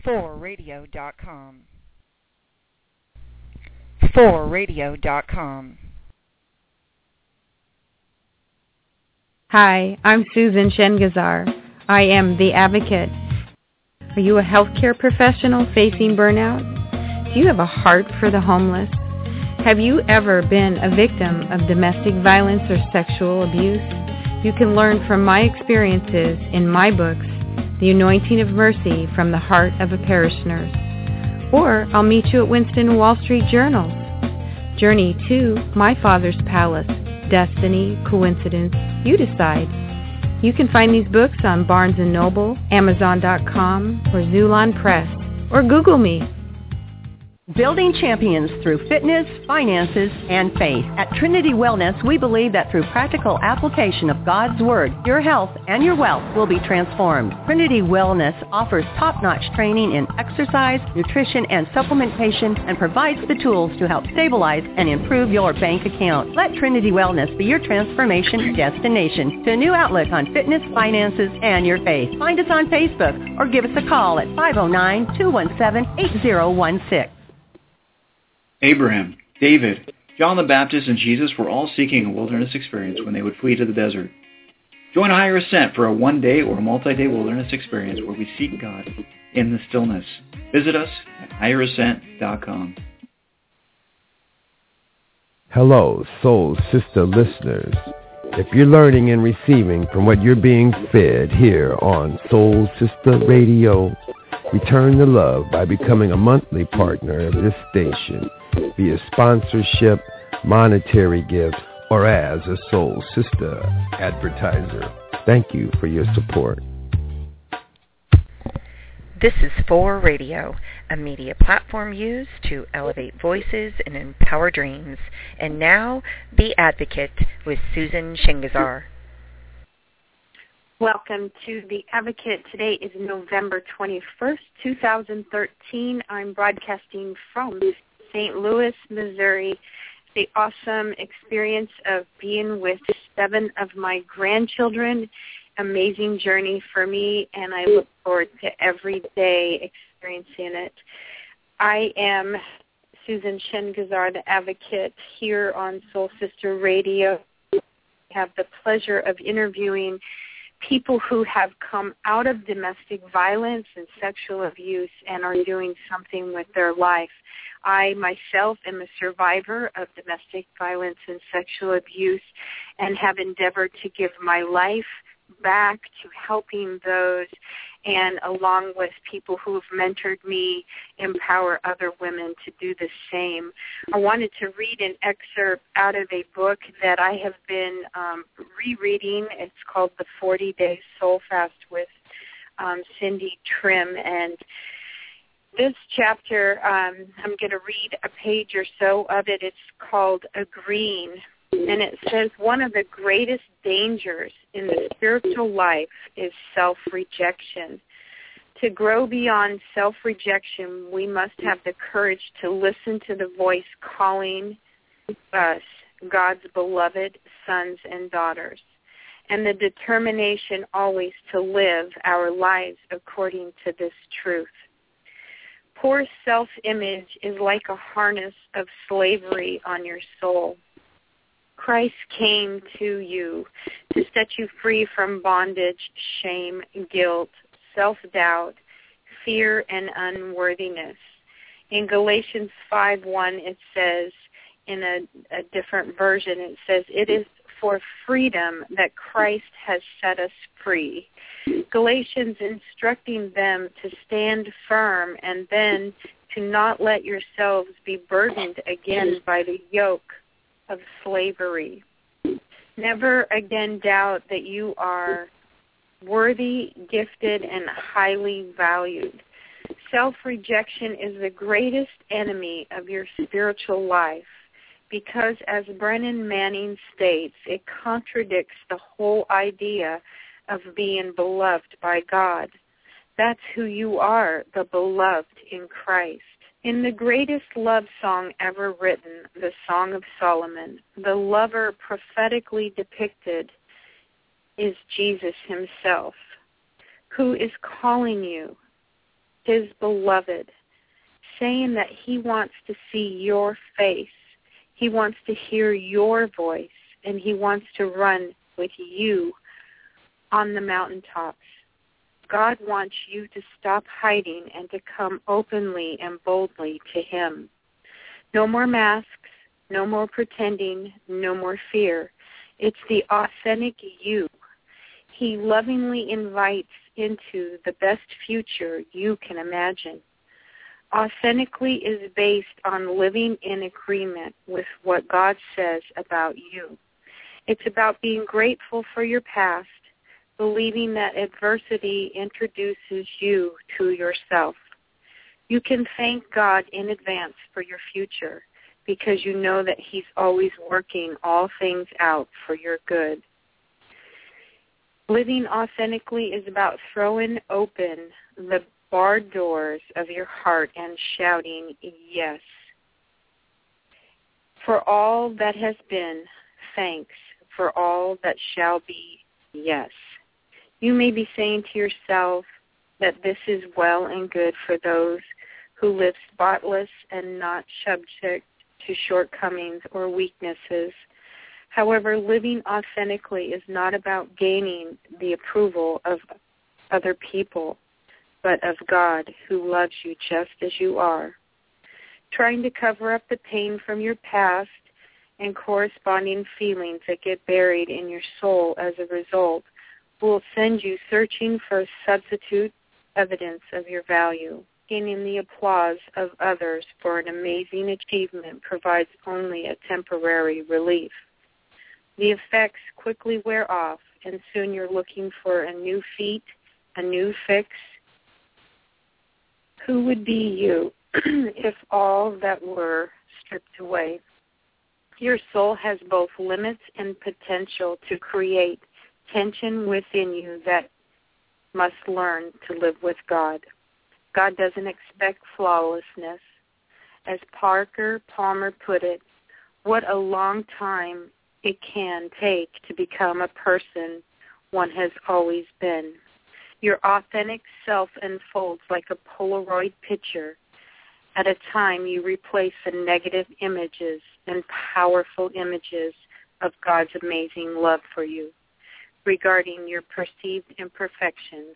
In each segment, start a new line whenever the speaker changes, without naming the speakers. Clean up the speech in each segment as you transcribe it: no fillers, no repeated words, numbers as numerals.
4radio.com. 4radio.com.
Hi, I'm Susan Shengazar. I am the Advocate. Are you a healthcare professional facing burnout? Do you have a heart for the homeless? Have you ever been a victim of domestic violence or sexual abuse? You can learn from my experiences in my books, The Anointing of Mercy from the Heart of a Parish Nurse. Or I'll meet you at Winston Wall Street Journals. Journey to My Father's Palace. Destiny, coincidence, you decide. You can find these books on Barnes & Noble, Amazon.com, or Zulon Press, or Google me.
Building champions through fitness, finances, and faith. At Trinity Wellness, we believe that through practical application of God's Word, your health and your wealth will be transformed. Trinity Wellness offers top-notch training in exercise, nutrition, and supplementation, and provides the tools to help stabilize and improve your bank account. Let Trinity Wellness be your transformation destination to a new outlook on fitness, finances, and your faith. Find us on Facebook or give us a call at 509-217-8016.
Abraham, David, John the Baptist, and Jesus were all seeking a wilderness experience when they would flee to the desert. Join Higher Ascent for a one-day or multi-day wilderness experience where we seek God in the stillness. Visit us at higherascent.com.
Hello, Soul Sister listeners. If you're learning and receiving from what you're being fed here on Soul Sister Radio, return the love by becoming a monthly partner of this station via sponsorship, monetary gifts, or as a Soul Sister advertiser. Thank you for your support.
This is 4Radio, a media platform used to elevate voices and empower dreams. And now, The Advocate with Susan Shengazar.
Welcome to The Advocate. Today is November 21st, 2013. I'm broadcasting from St. Louis, Missouri. The awesome experience of being with 7 of my grandchildren. Amazing journey for me, and I look forward to every day experiencing it. I am Susan Shengazar, The Advocate, here on Soul Sister Radio. I have the pleasure of interviewing people who have come out of domestic violence and sexual abuse and are doing something with their life. I myself am a survivor of domestic violence and sexual abuse and have endeavored to give my life back to helping those, and along with people who have mentored me, empower other women to do the same. I wanted to read an excerpt out of a book that I have been rereading. It's called The 40-Day Soul Fast with Cindy Trim, and this chapter, I'm going to read a page or so of it. It's called Agreeing, and it says, one of the greatest dangers in the spiritual life is self-rejection. To grow beyond self-rejection, we must have the courage to listen to the voice calling us God's beloved sons and daughters, and the determination always to live our lives according to this truth. Poor self-image is like a harness of slavery on your soul. Christ came to you to set you free from bondage, shame, guilt, self-doubt, fear, and unworthiness. In Galatians 5:1, it says, in a different version, it says, it is for freedom that Christ has set us free. Galatians instructing them to stand firm and then to not let yourselves be burdened again by the yoke of slavery. Never again doubt that you are worthy, gifted, and highly valued. Self-rejection is the greatest enemy of your spiritual life because, as Brennan Manning states, it contradicts the whole idea of being beloved by God. That's who you are, the beloved in Christ. In the greatest love song ever written, the Song of Solomon, the lover prophetically depicted is Jesus himself, who is calling you his beloved, saying that he wants to see your face. He wants to hear your voice, and he wants to run with you on the mountaintops. God wants you to stop hiding and to come openly and boldly to him. No more masks, no more pretending, no more fear. It's the authentic you. He lovingly invites into the best future you can imagine. Authentically is based on living in agreement with what God says about you. It's about being grateful for your past, believing that adversity introduces you to yourself. You can thank God in advance for your future because you know that he's always working all things out for your good. Living authentically is about throwing open the barred doors of your heart and shouting, yes. For all that has been, thanks. For all that shall be, yes. You may be saying to yourself that this is well and good for those who live spotless and not subject to shortcomings or weaknesses. However, living authentically is not about gaining the approval of other people, but of God who loves you just as you are. Trying to cover up the pain from your past and corresponding feelings that get buried in your soul as a result will send you searching for substitute evidence of your value. Gaining the applause of others for an amazing achievement provides only a temporary relief. The effects quickly wear off, and soon you're looking for a new feat, a new fix. Who would be you if all that were stripped away? Your soul has both limits and potential to create tension within you that must learn to live with God. God doesn't expect flawlessness. As Parker Palmer put it, what a long time it can take to become a person one has always been. Your authentic self unfolds like a Polaroid picture. At a time, you replace the negative images and powerful images of God's amazing love for you regarding your perceived imperfections.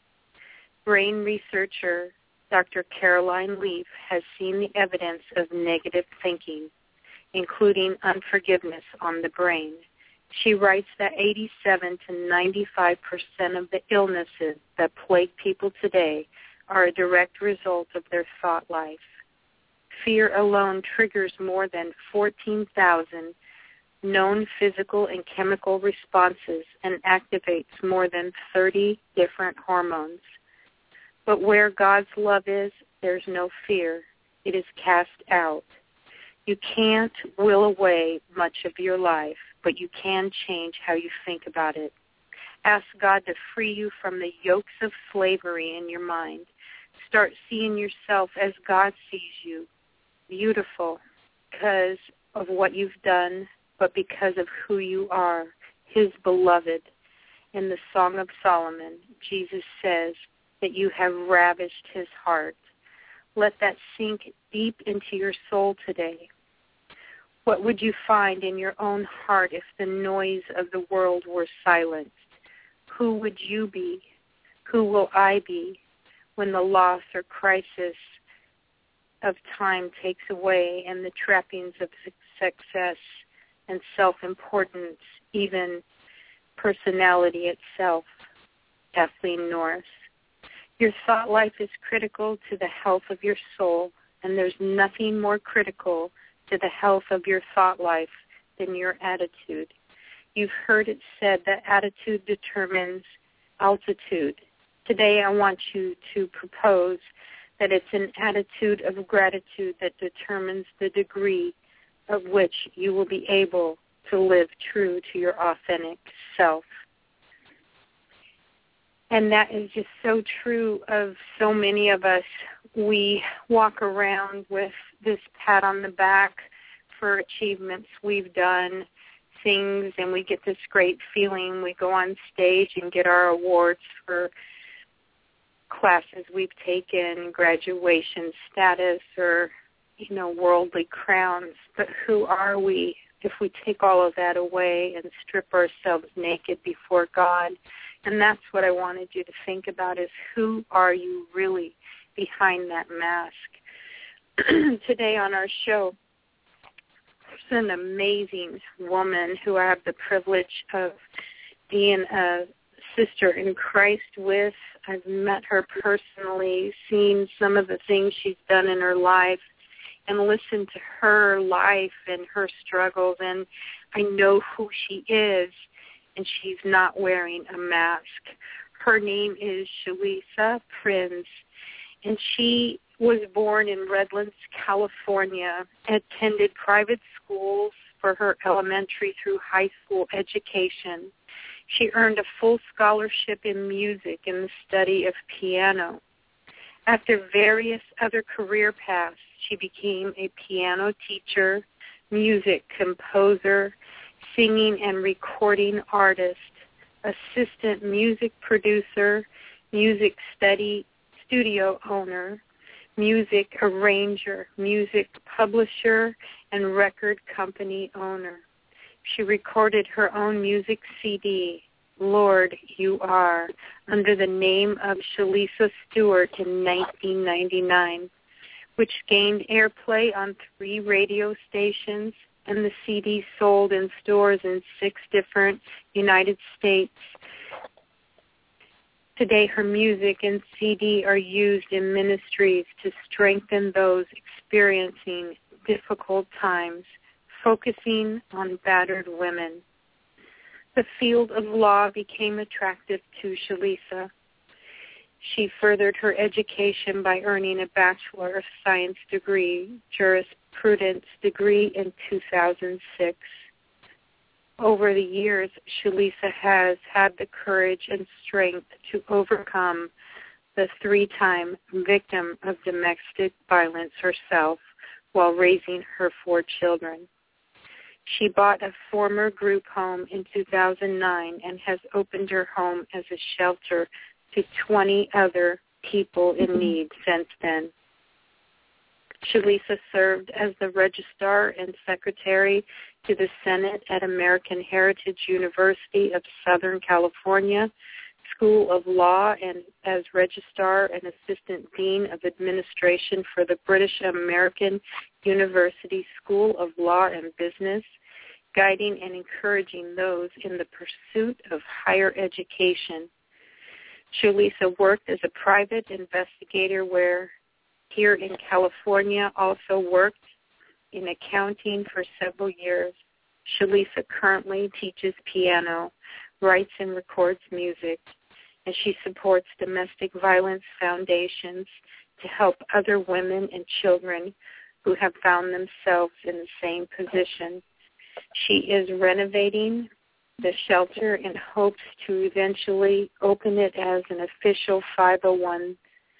Brain researcher Dr. Caroline Leaf has seen the evidence of negative thinking, including unforgiveness on the brain. She writes that 87 to 95% of the illnesses that plague people today are a direct result of their thought life. Fear alone triggers more than 14,000 known physical and chemical responses and activates more than 30 different hormones. But where God's love is, there's no fear. It is cast out. You can't will away much of your life, but you can change how you think about it. Ask God to free you from the yokes of slavery in your mind. Start seeing yourself as God sees you, beautiful because of what you've done, but because of who you are, his beloved. In the Song of Solomon, Jesus says that you have ravished his heart. Let that sink deep into your soul today. What would you find in your own heart if the noise of the world were silenced? Who would you be? Who will I be when the loss or crisis of time takes away and the trappings of success and self-importance, even personality itself? Kathleen Norris. Your thought life is critical to the health of your soul, and there's nothing more critical to the health of your thought life than your attitude. You've heard it said that attitude determines altitude. Today I want you to propose that it's an attitude of gratitude that determines the degree of which you will be able to live true to your authentic self. And that is just so true of so many of us. We walk around with this pat on the back for achievements we've done, things, and we get this great feeling. We go on stage and get our awards for classes we've taken, graduation status, or, worldly crowns. But who are we if we take all of that away and strip ourselves naked before God? And that's what I wanted you to think about, is who are you really behind that mask? Today on our show, there's an amazing woman who I have the privilege of being a sister in Christ with. I've met her personally, seen some of the things she's done in her life, and listened to her life and her struggles, and I know who she is, and she's not wearing a mask. Her name is Shalisa Prinz, and she was born in Redlands, California, attended private schools for her elementary through high school education. She earned a full scholarship in music and the study of piano. After various other career paths, she became a piano teacher, music composer, singing and recording artist, assistant music producer, music studio owner, music arranger, music publisher, and record company owner. She recorded her own music CD, Lord, You Are, under the name of Shalisa Stewart in 1999, which gained airplay on 3 radio stations, and the CD sold in stores in 6 different United States. Today, her music and CD are used in ministries to strengthen those experiencing difficult times, focusing on battered women. The field of law became attractive to Shalisa. She furthered her education by earning a Bachelor of Science degree, jurisprudence degree in 2006. Over the years, Shalisa has had the courage and strength to overcome the 3-time victim of domestic violence herself while raising her 4 children. She bought a former group home in 2009 and has opened her home as a shelter to 20 other people in need since then. Shalisa served as the Registrar and Secretary to the Senate at American Heritage University of Southern California School of Law, and as Registrar and Assistant Dean of Administration for the British American University School of Law and Business, guiding and encouraging those in the pursuit of higher education. Shalisa worked as a private investigator here in California, also worked in accounting for several years. Shalisa currently teaches piano, writes and records music, and she supports domestic violence foundations to help other women and children who have found themselves in the same position. She is renovating the shelter and hopes to eventually open it as an official 501c3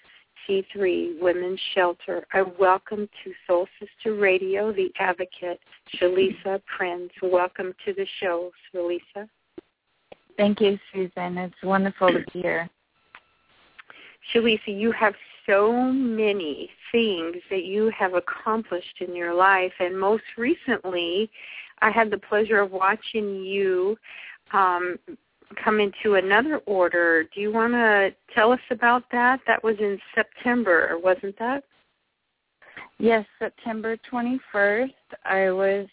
women's shelter. I welcome to Soul Sister Radio the advocate, Shalisa Prinz. Welcome to the show, Shalisa.
Thank you, Susan. It's wonderful to be here.
Shalisa, you have so many things that you have accomplished in your life, and most recently, I had the pleasure of watching you come into another order. Do you want to tell us about that? That was in September, wasn't that?
Yes, September 21st. I was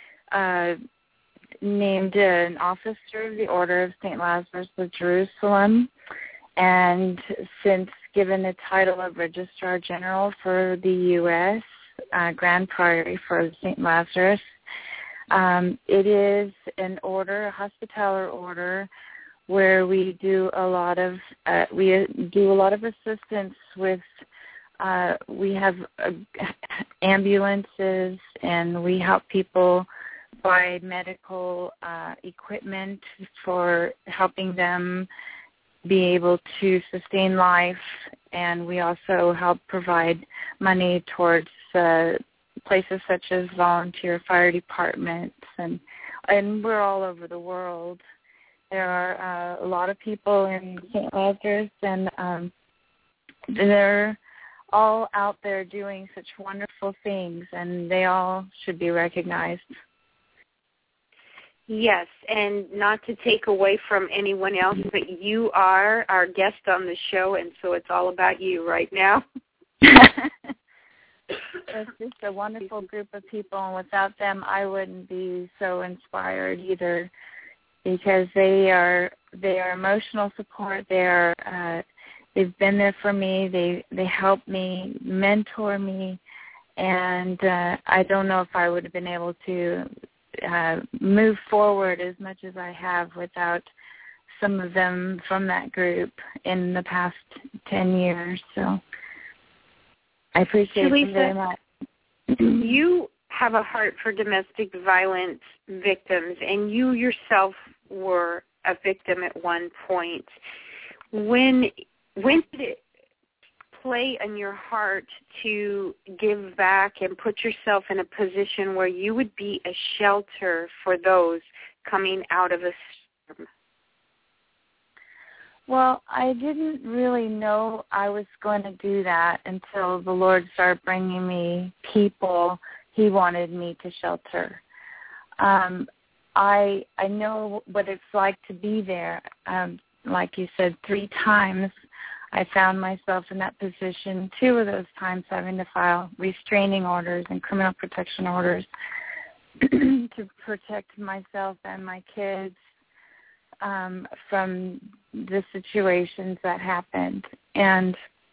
named an officer of the Order of St. Lazarus of Jerusalem, and since given the title of Registrar General for the U.S. Grand Priory for St. Lazarus. It is an order, a hospitaller order, where we do a lot of assistance with. We have ambulances, and we help people buy medical equipment for helping them be able to sustain life, and we also help provide money towards places such as volunteer fire departments, and we're all over the world. There are a lot of people in St. Lazarus, and they're all out there doing such wonderful things, and they all should be recognized.
Yes, and not to take away from anyone else, but you are our guest on the show, and so it's all about you right now.
It's just a wonderful group of people, and without them, I wouldn't be so inspired either, because they are emotional support. They've been there for me. They help me, mentor me, and I don't know if I would have been able to move forward as much as I have without some of them from that group in the past 10 years. So I appreciate them very much.
You have a heart for domestic violence victims, and you yourself were a victim at one point. When did it play in your heart to give back and put yourself in a position where you would be a shelter for those coming out of a storm?
Well, I didn't really know I was going to do that until the Lord started bringing me people He wanted me to shelter. I know what it's like to be there. Like you said, 3 times I found myself in that position, 2 of those times having to file restraining orders and criminal protection orders to protect myself and my kids from the situations that happened. And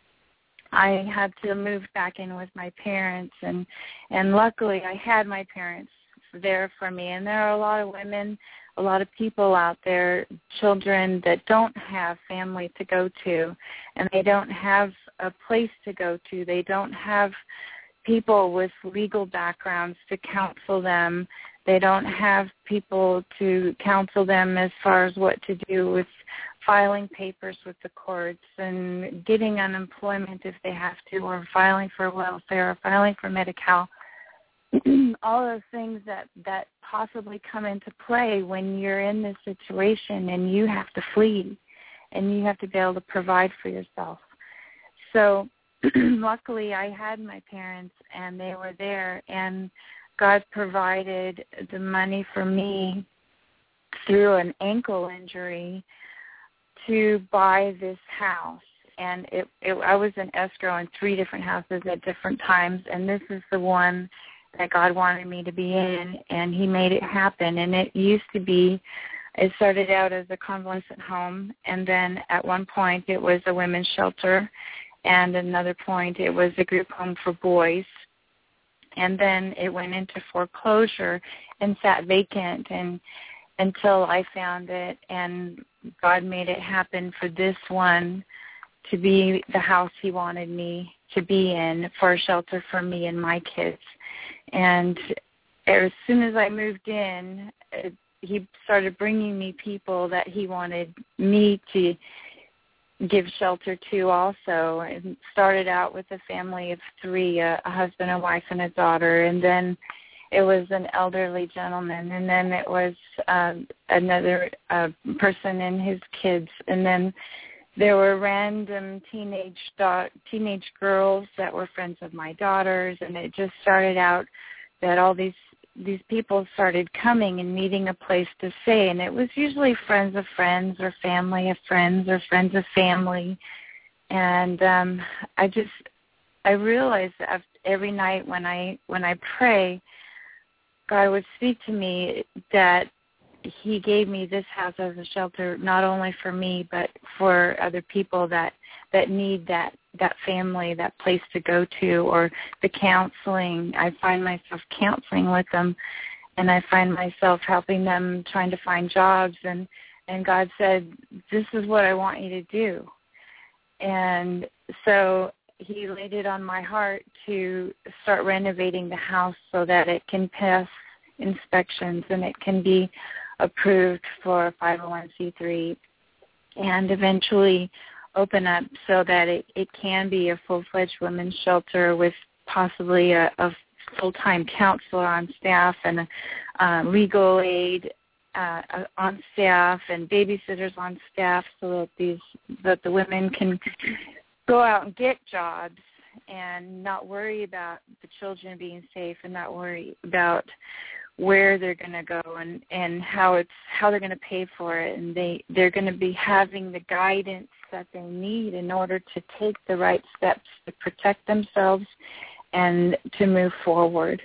I had to move back in with my parents, and luckily I had my parents there for me. And there are a lot of women, a lot of people out there, children that don't have family to go to, and they don't have a place to go to. They don't have people with legal backgrounds to counsel them. They don't have people to counsel them as far as what to do with filing papers with the courts and getting unemployment if they have to, or filing for welfare, or filing for Medi-Cal. All those things that possibly come into play when you're in this situation and you have to flee and you have to be able to provide for yourself. So luckily I had my parents and they were there, and God provided the money for me through an ankle injury to buy this house. And I was in escrow in 3 different houses at different times, and this is the one that God wanted me to be in, and He made it happen. And it started out as a convalescent home, and then at one point it was a women's shelter, and another point it was a group home for boys. And then it went into foreclosure and sat vacant until I found it, and God made it happen for this one to be the house He wanted me to be in, for a shelter for me and my kids. And as soon as I moved in, He started bringing me people that He wanted me to give shelter to also. And started out with a family of 3, a husband, a wife, and a daughter. And then it was an elderly gentleman. And then it was another person and his kids. And then there were random teenage girls that were friends of my daughters, and it just started out that all these people started coming and needing a place to stay, and it was usually friends of friends or family of friends or friends of family. And I realized that every night when I pray, God would speak to me that He gave me this house as a shelter, not only for me, but for other people that need that family, that place to go to, or the counseling. I find myself counseling with them, and I find myself helping them trying to find jobs. And God said, this is what I want you to do. And so He laid it on my heart to start renovating the house so that it can pass inspections and it can be approved for 501c3 and eventually open up so that it can be a full-fledged women's shelter with possibly a full-time counselor on staff and a legal aid on staff and babysitters on staff, so that the women can go out and get jobs and not worry about the children being safe and not worry about where they're going to go and how they're going to pay for it, and they're going to be having the guidance that they need in order to take the right steps to protect themselves and to move forward.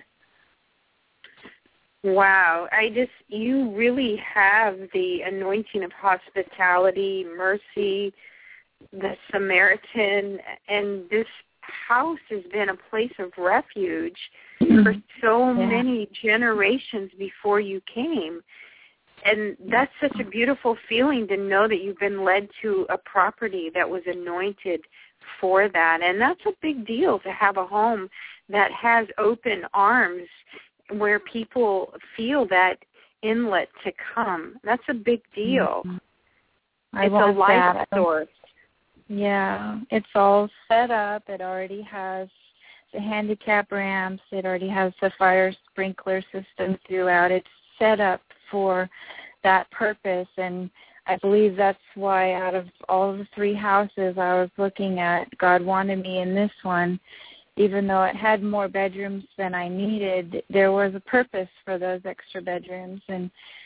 Wow, you really have the anointing of hospitality, mercy, the Samaritan, and this house has been a place of refuge for so many generations before you came. And that's such a beautiful feeling to know that you've been led to a property that was anointed for that. And that's a big deal, to have a home that has open arms where people feel that inlet to come. That's a big deal. It's a life source.
Yeah, it's all set up. It already has the handicap ramps. It already has the fire sprinkler system throughout. It's set up for that purpose, and I believe that's why out of all of the 3 houses I was looking at, God wanted me in this one. Even though it had more bedrooms than I needed, there was a purpose for those extra bedrooms, and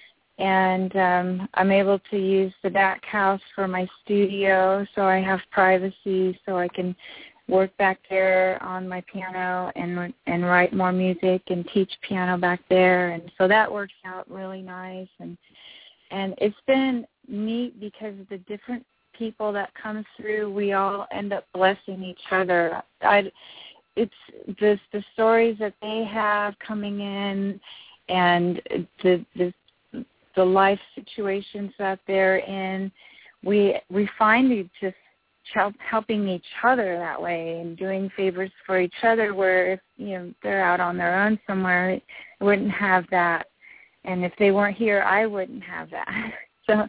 I'm able to use the back house for my studio, so I have privacy, so I can work back there on my piano and write more music and teach piano back there, and so that works out really nice. And it's been neat because of the different people that come through. We all end up blessing each other. It's the stories that they have coming in, and the life situations that they're in. We find it just helping each other that way and doing favors for each other, where if they're out on their own somewhere, I wouldn't have that, and if they weren't here, I wouldn't have that. So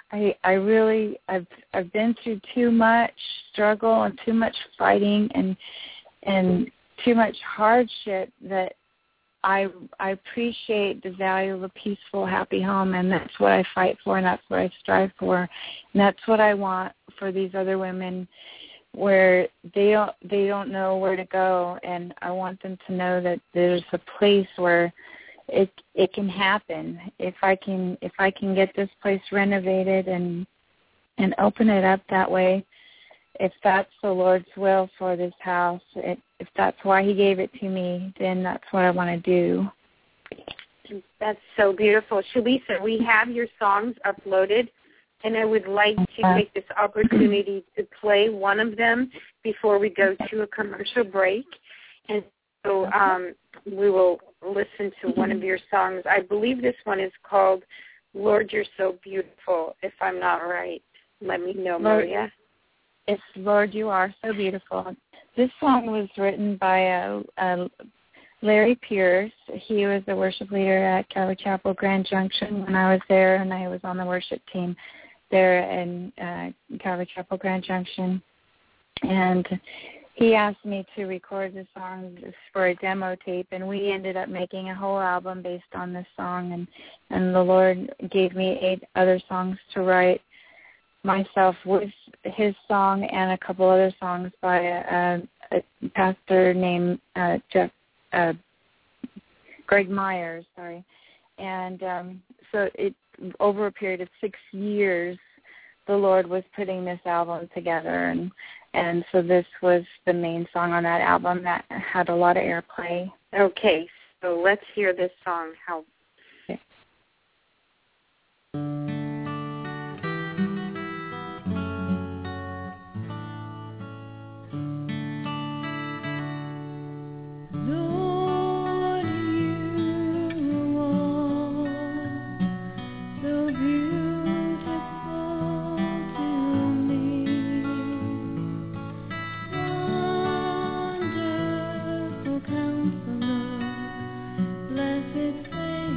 I've been through too much struggle and too much fighting and too much hardship that I appreciate the value of a peaceful, happy home, and that's what I fight for, and that's what I strive for, and that's what I want for these other women, where they don't know where to go, and I want them to know that there's a place where it can happen. If I can get this place renovated and open it up that way, if that's the Lord's will for this house, if that's why He gave it to me, then that's what I want to do.
That's so beautiful. Shalisa, we have your songs uploaded, and I would like to take this opportunity to play one of them before we go to a commercial break. And so we will listen to one of your songs. I believe this one is called Lord, You're So Beautiful, if I'm not right. Let me know, Maria.
It's Lord, You Are So Beautiful. This song was written by Larry Pierce. He was the worship leader at Calvary Chapel Grand Junction when I was there, and I was on the worship team there in Calvary Chapel Grand Junction. And he asked me to record the song for a demo tape, and we ended up making a whole album based on this song. And the Lord gave me 8 other songs to write myself with his song and a couple other songs by a pastor named Greg Myers, sorry. And so over a period of 6 years, the Lord was putting this album together, and so this was the main song on that album that had a lot of airplay.
Okay, so let's hear this song.
Okay.
Blessed Savior.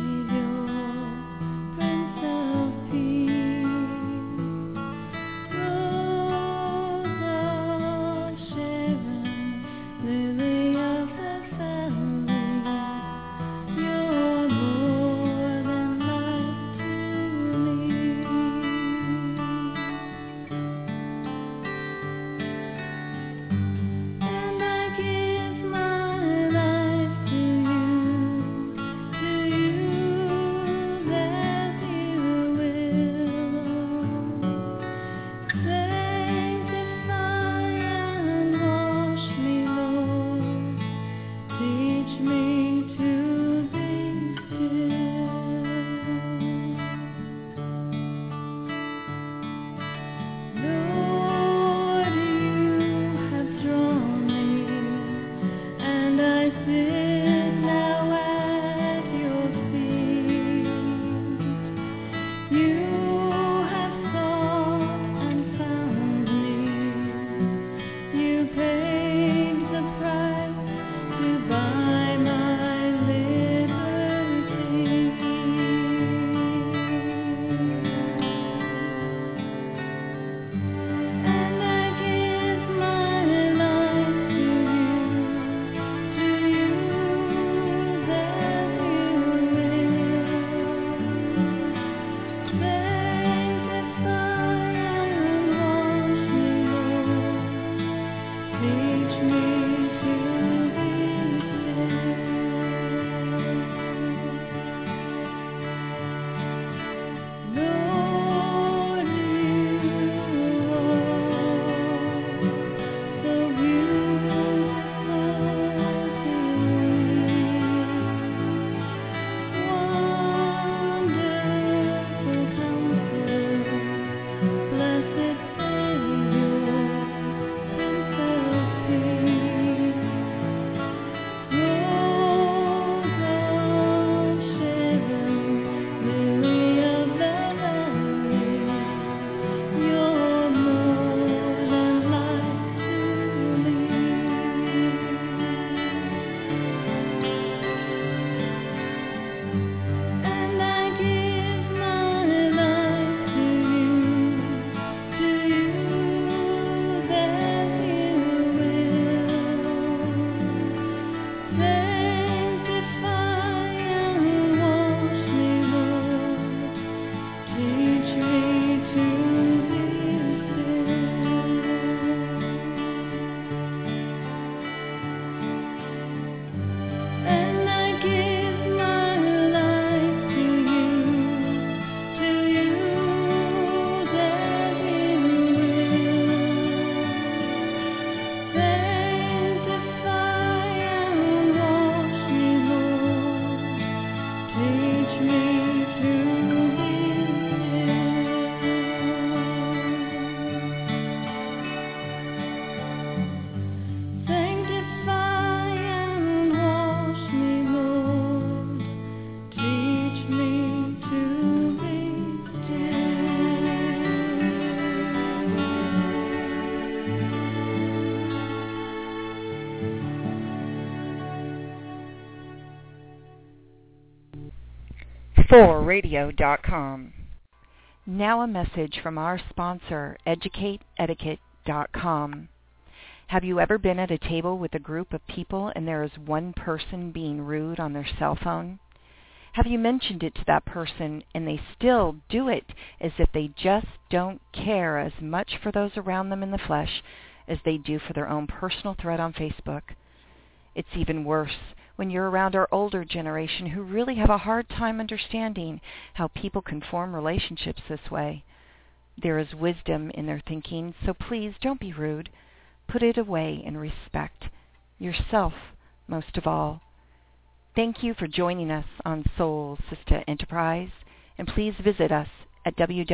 4radio.com. Now a message from our sponsor, EducateEtiquette.com. Have you ever been at a table with a group of people and there is one person being rude on their cell phone? Have you mentioned it to that person and they still do it as if they just don't care as much for those around them in the flesh as they do for their own personal thread on Facebook? It's even worse when you're around our older generation who really have a hard time understanding how people can form relationships this way. There is wisdom in their thinking, so please don't be rude. Put it away and respect yourself most of all. Thank you for joining us on Soul Sister Enterprise, and please visit us at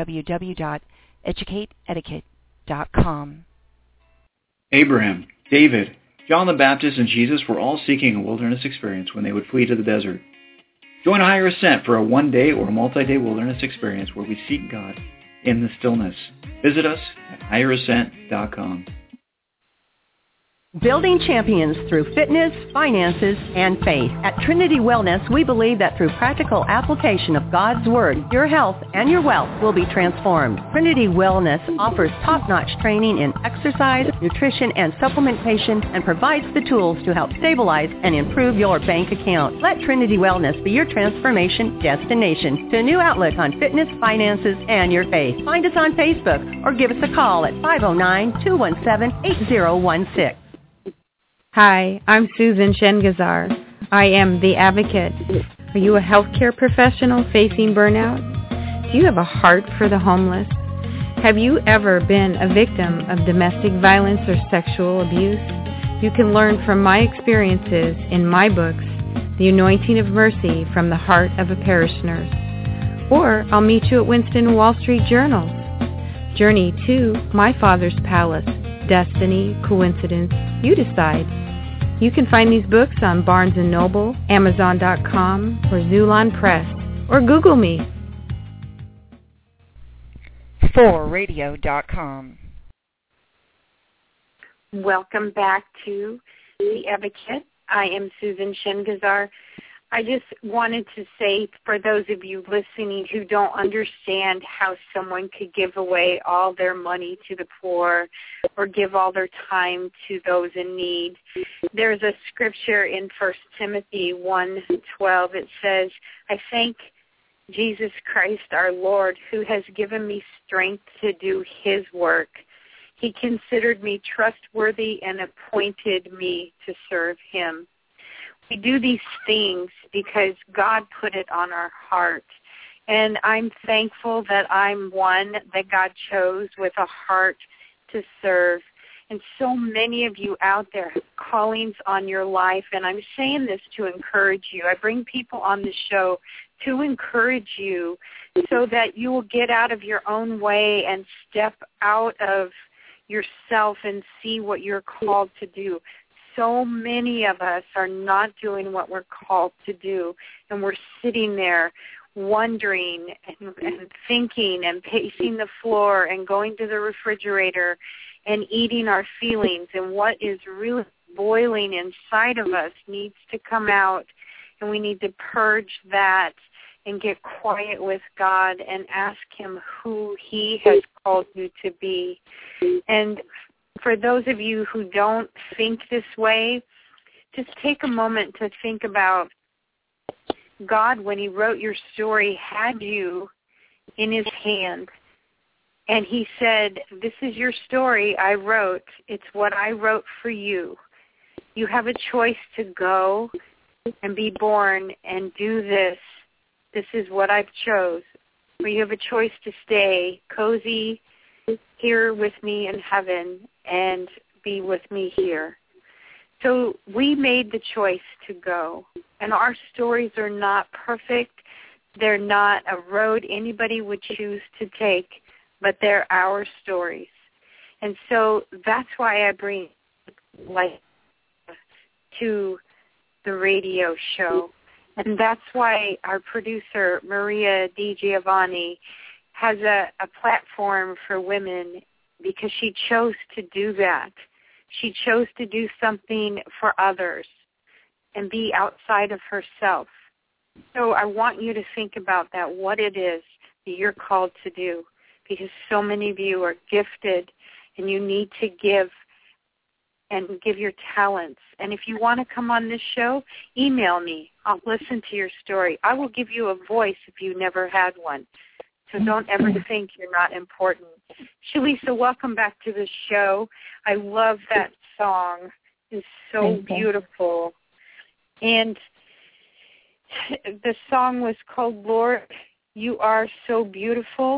www.educateetiquette.com.
Abraham, David, John the Baptist, and Jesus were all seeking a wilderness experience when they would flee to the desert. Join Higher Ascent for a one-day or multi-day wilderness experience where we seek God in the stillness. Visit us at higherascent.com.
Building champions through fitness, finances, and faith. At Trinity Wellness, we believe that through practical application of God's Word, your health and your wealth will be transformed. Trinity Wellness offers top-notch training in exercise, nutrition, and supplementation, and provides the tools to help stabilize and improve your bank account. Let Trinity Wellness be your transformation destination to a new outlook on fitness, finances, and your faith. Find us on Facebook or give us a call at 509-217-8016.
Hi, I'm Susan Shengazar. I am the Advocate. Are you a healthcare professional facing burnout? Do you have a heart for the homeless? Have you ever been a victim of domestic violence or sexual abuse? You can learn from my experiences in my books, The Anointing of Mercy from the Heart of a Parish Nurse. Or I'll meet you at Winston Wall Street Journals. Journey to My Father's Palace. Destiny, coincidence, you decide. You can find these books on Barnes & Noble, Amazon.com, or Zulon Press, or Google me.
4radio.com.
Welcome back to The Advocate. I am Susan Shengazar. I just wanted to say, for those of you listening who don't understand how someone could give away all their money to the poor or give all their time to those in need, there's a scripture in 1 Timothy 1:12. It says, I thank Jesus Christ our Lord, who has given me strength to do his work. He considered me trustworthy and appointed me to serve him. We do these things because God put it on our heart. And I'm thankful that I'm one that God chose with a heart to serve. And so many of you out there have callings on your life, and I'm saying this to encourage you. I bring people on the show to encourage you so that you will get out of your own way and step out of yourself and see what you're called to do. So many of us are not doing what we're called to do, and we're sitting there wondering and thinking and pacing the floor and going to the refrigerator and eating our feelings, and what is really boiling inside of us needs to come out, and we need to purge that and get quiet with God and ask him who he has called you to be. And for those of you who don't think this way, just take a moment to think about God, when he wrote your story, had you in his hand. And he said, this is your story I wrote. It's what I wrote for you. You have a choice to go and be born and do this. This is what I've chose. Or you have a choice to stay cozy here with me in heaven and be with me here. So we made the choice to go. And our stories are not perfect. They're not a road anybody would choose to take, but they're our stories. And so that's why I bring life to the radio show. And that's why our producer, Maria DiGiovanni, has a platform for women, because she chose to do that. She chose to do something for others and be outside of herself. So I want you to think about that, what it is that you're called to do, because so many of you are gifted and you need to give and give your talents. And if you want to come on this show, email me. I'll listen to your story. I will give you a voice if you never had one. So don't ever think you're not important. Shalisa, welcome back to the show. I love that song. It's so beautiful. And the song was called Lord, You Are So Beautiful.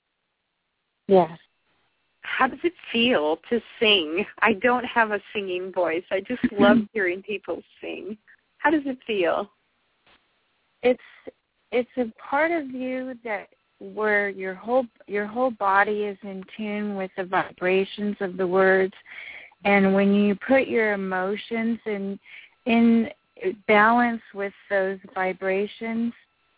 Yes.
How does it feel to sing? I don't have a singing voice. I just love hearing people sing. How does it feel?
It's a part of you that where your whole body is in tune with the vibrations of the words, and when you put your emotions in balance with those vibrations,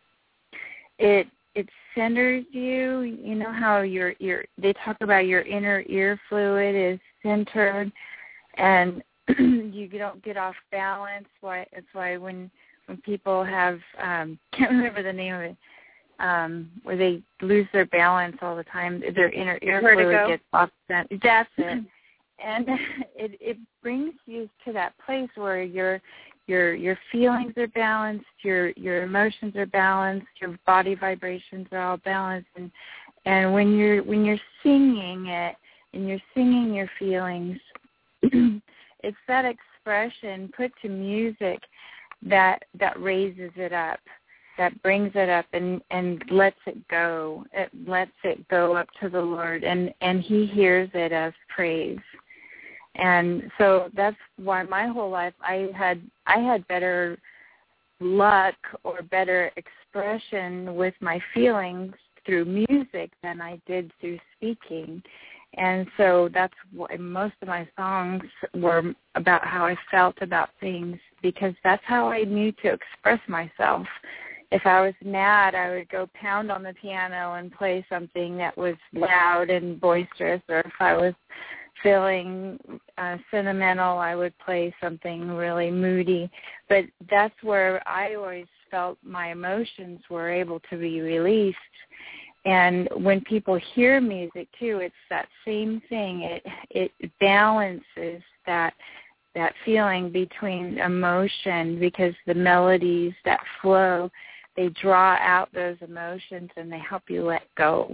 it centers you. You know how your they talk about your inner ear fluid is centered, and you don't get off balance. It's why when people have can't remember the name of it, where they lose their balance all the time, their inner ear fluid gets off. That's it, and it brings you to that place where your feelings are balanced, your emotions are balanced, your body vibrations are all balanced, and when you're singing it and you're singing your feelings, it's that expression put to music that raises it up, that brings it up and lets it go. It lets it go up to the Lord, and He hears it as praise. And so that's why my whole life I had better luck or better expression with my feelings through music than I did through speaking. And so that's why most of my songs were about how I felt about things, because that's how I knew to express myself. If I was mad, I would go pound on the piano and play something that was loud and boisterous, or if I was feeling sentimental, I would play something really moody. But that's where I always felt my emotions were able to be released. And when people hear music, too, it's that same thing. It balances that feeling between emotion, because the melodies that flow, they draw out those emotions and they help you let go.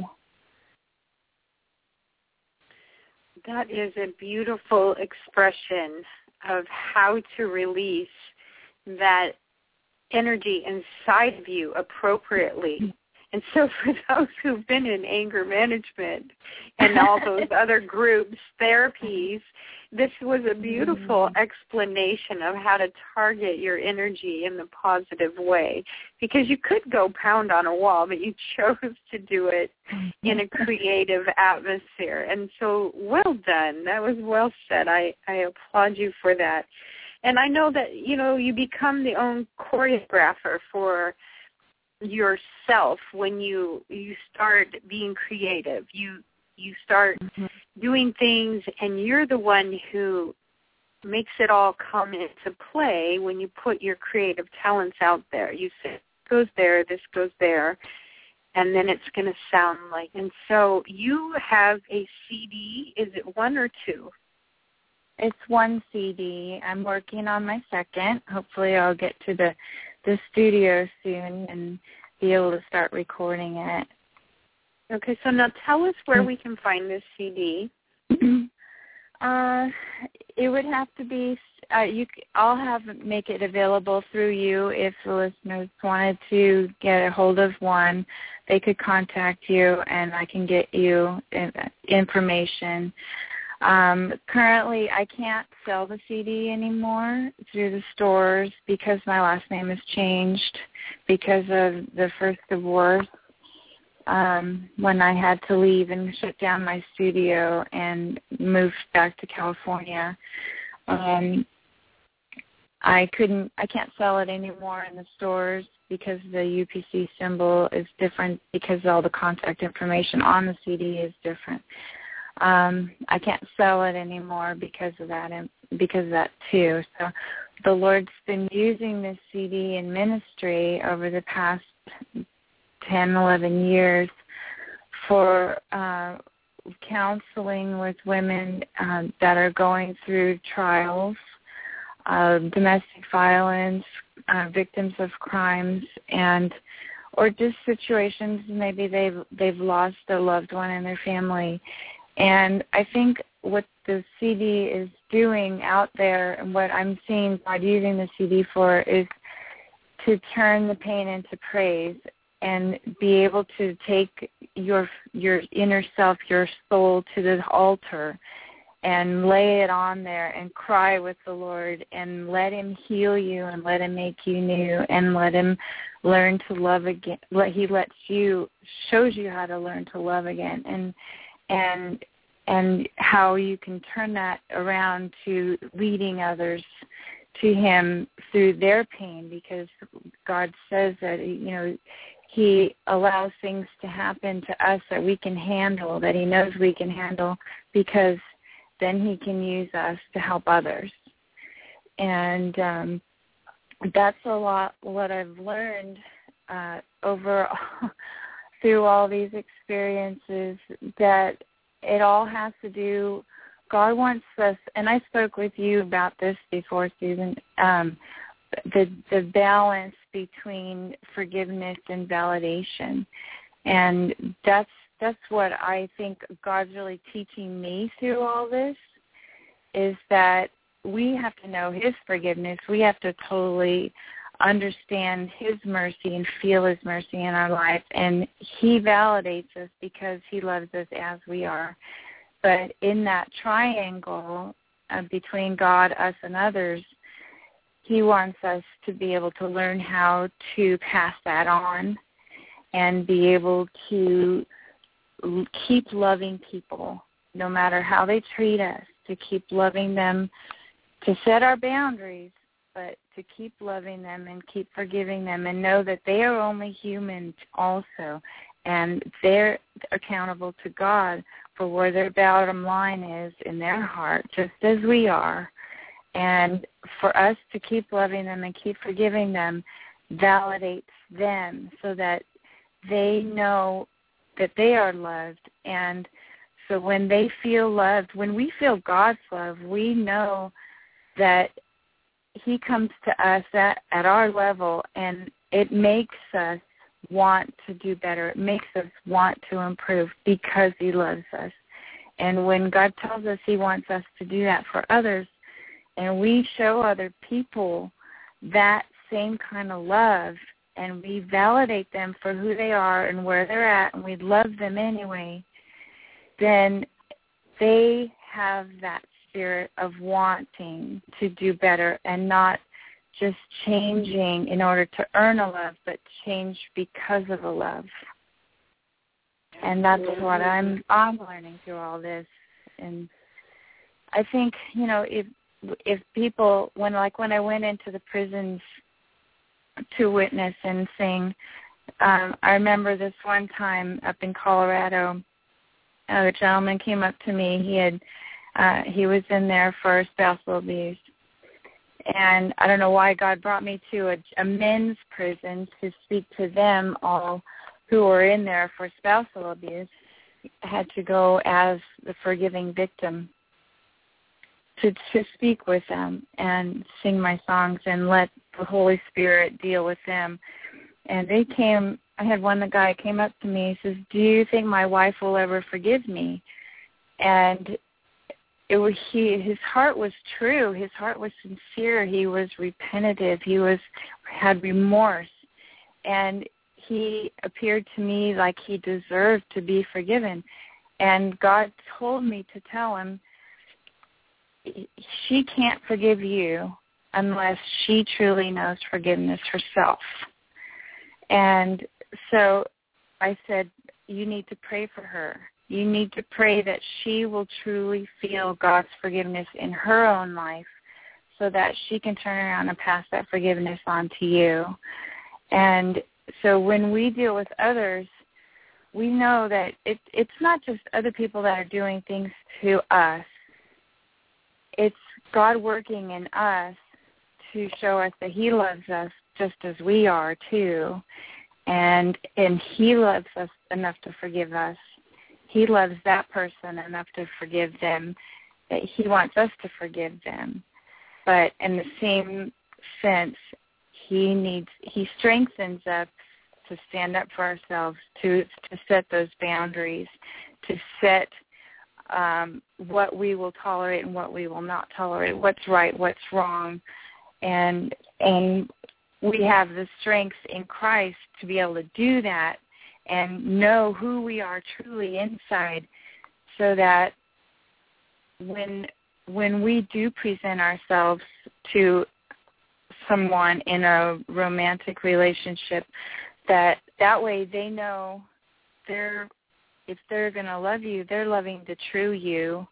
That is a beautiful expression of how to release that energy inside of you appropriately. And so for those who've been in anger management and all those other groups, therapies, this was a beautiful explanation of how to target your energy in the positive way. Because you could go pound on a wall, but you chose to do it in a creative atmosphere. And so well done. That was well said. I applaud you for that. And I know that, you become the own choreographer for yourself when you start being creative. You start doing things, and you're the one who makes it all come into play when you put your creative talents out there. You say, this goes there, this goes there, and then it's going to sound like. And so you have a CD. Is it one or two?
It's one CD. I'm working on my second. Hopefully I'll get to the studio soon and be able to start recording it.
Okay, so now tell us where we can find this CD.
It would have to be, I'll make it available through you. If the listeners wanted to get a hold of one, they could contact you and I can get you information. Currently, I can't sell the CD anymore through the stores because my last name has changed because of the first divorce. When I had to leave and shut down my studio and moved back to California, I can't sell it anymore in the stores because the UPC symbol is different, because all the contact information on the CD is different. I can't sell it anymore because of that too. So the Lord's been using this CD in ministry over the past 10, 11 years for counseling with women that are going through trials, domestic violence, victims of crimes, or just situations maybe they've lost a loved one in their family. And I think what the CD is doing out there, and what I'm seeing God using the CD for, is to turn the pain into praise and be able to take your inner self, your soul, to the altar and lay it on there and cry with the Lord and let Him heal you and let Him make you new and let Him learn to love again. He shows you how to learn to love again, and how you can turn that around to leading others to Him through their pain, because God says that, He allows things to happen to us that we can handle, that He knows we can handle, because then He can use us to help others. And that's a lot what I've learned through all these experiences, that it all has to do, God wants us, and I spoke with you about this before, Susan, the balance between forgiveness and validation. And that's what I think God's really teaching me through all this, is that we have to know His forgiveness. We have to totally understand His mercy and feel His mercy in our life. And He validates us because He loves us as we are. But in that triangle between God, us, and others, He wants us to be able to learn how to pass that on and be able to keep loving people no matter how they treat us, to keep loving them, to set our boundaries, but to keep loving them and keep forgiving them, and know that they are only human also, and they're accountable to God for where their bottom line is in their heart, just as we are. And for us to keep loving them and keep forgiving them validates them so that they know that they are loved. And so when they feel loved, when we feel God's love, we know that He comes to us at our level, and it makes us want to do better. It makes us want to improve because He loves us. And when God tells us He wants us to do that for others, and we show other people that same kind of love, and we validate them for who they are and where they're at, and we love them anyway, then they have that spirit of wanting to do better and not just changing in order to earn a love, but change because of a love. And that's what I'm learning through all this. And I think, if people, when I went into the prisons to witness and sing, I remember this one time up in Colorado, a gentleman came up to me. He was in there for spousal abuse. And I don't know why God brought me to a men's prison to speak to them all who were in there for spousal abuse. I had to go as the forgiving victim to speak with them and sing my songs and let the Holy Spirit deal with them. And I had the guy came up to me, he says, "Do you think my wife will ever forgive me?" And his heart was true. His heart was sincere. He was repentative. He had remorse. And he appeared to me like he deserved to be forgiven. And God told me to tell him, she can't forgive you unless she truly knows forgiveness herself. And so I said, you need to pray for her. You need to pray that she will truly feel God's forgiveness in her own life so that she can turn around and pass that forgiveness on to you. And so when we deal with others, we know that it's not just other people that are doing things to us. It's God working in us to show us that he loves us just as we are too, and he loves us enough to forgive us. He loves that person enough to forgive them, that he wants us to forgive them. But in the same sense, he strengthens us to stand up for ourselves, to set those boundaries, to set what we will tolerate and what we will not tolerate, what's right, what's wrong. And we have the strength in Christ to be able to do that and know who we are truly inside, so that when we do present ourselves to someone in a romantic relationship, that way they know if they're going to love you, they're loving the true you,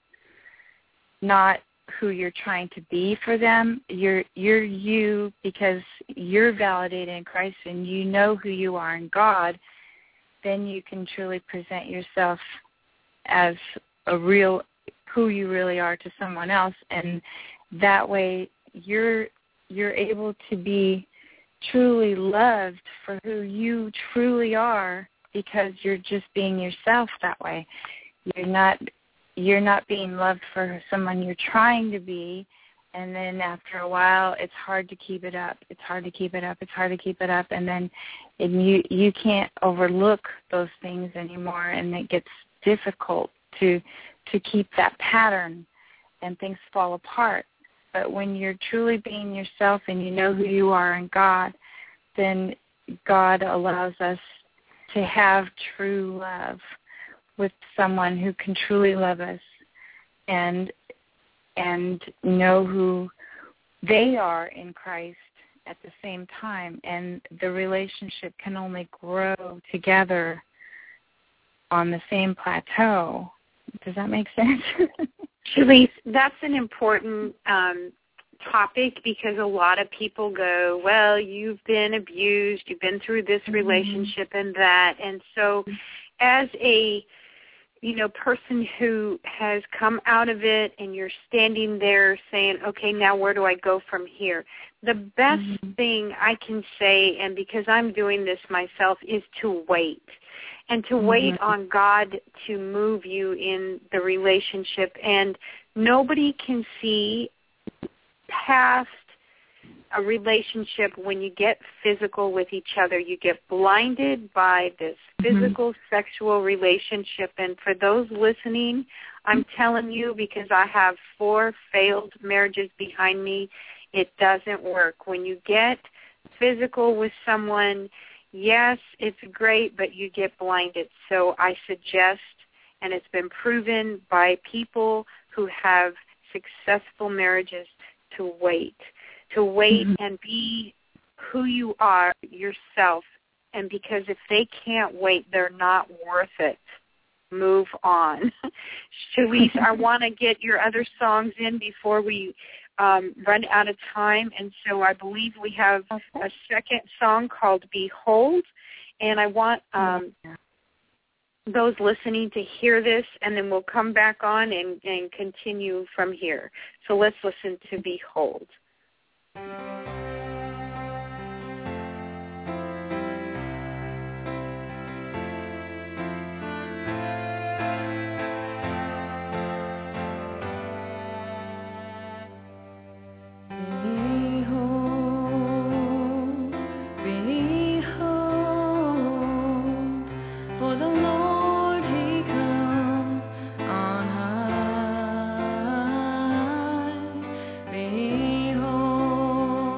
not who you're trying to be for them. You're you because you're validated in Christ and you know who you are in God. Then you can truly present yourself as who you really are to someone else, and that way you're able to be truly loved for who you truly are, because you're just being yourself that way. You're not being loved for someone you're trying to be, and then after a while it's hard to keep it up. And then you can't overlook those things anymore, and it gets difficult to keep that pattern, and things fall apart. But when you're truly being yourself and you know who you are in God, then God allows us to have true love with someone who can truly love us and know who they are in Christ at the same time. And the relationship can only grow together on the same plateau. Does that make sense?
Shalise, that's an important topic, because a lot of people go, well, you've been abused, you've been through this relationship and that. And so as a person who has come out of it, and you're standing there saying, okay, now where do I go from here? The best thing I can say, and because I'm doing this myself, is to wait. And to wait on God to move you in the relationship. And nobody can see past a relationship when you get physical with each other. You get blinded by this physical, sexual relationship. And for those listening, I'm telling you, because I have 4 failed marriages behind me, it doesn't work. When you get physical with someone, yes, it's great, but you get blinded. So I suggest, and it's been proven by people who have successful marriages, to wait and be who you are yourself. And because if they can't wait, they're not worth it. Move on. Shalise, I want to get your other songs in before we run out of time. And so I believe we have a second song called Behold. And I want those listening to hear this, and then we'll come back on and continue from here. So let's listen to Behold.
Behold,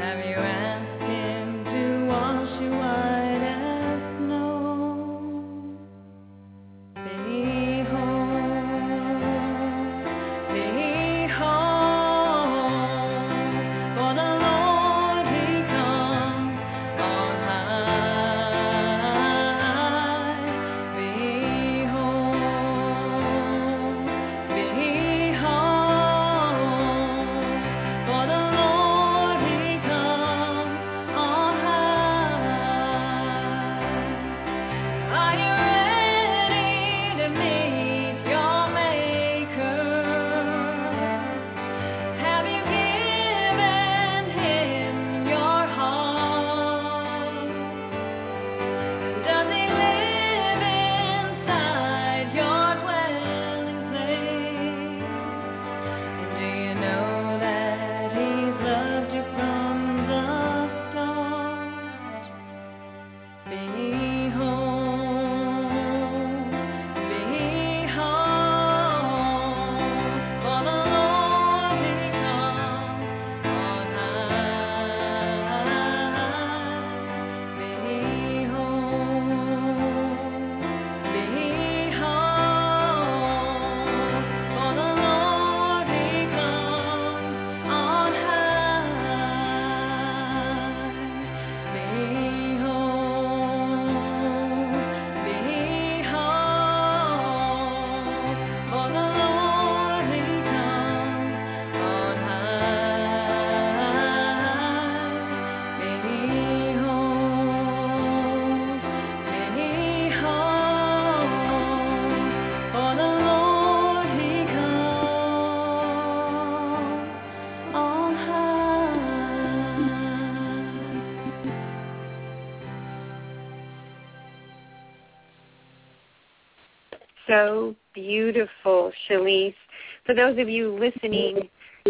So beautiful, Shalise. For those of you listening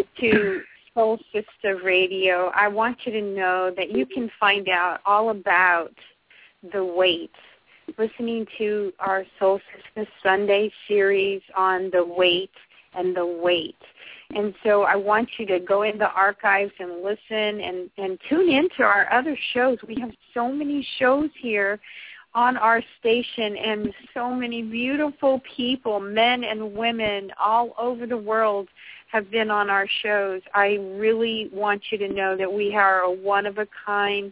to Soul Sister Radio, I want you to know that you can find out all about the weight. Listening to our Soul Sister Sunday series on the weight and the weight. And so I want you to go in the archives and listen and tune into our other shows. We have so many shows here on our station and so many beautiful people, men and women all over the world have been on our shows. I really want you to know that we are a one-of-a-kind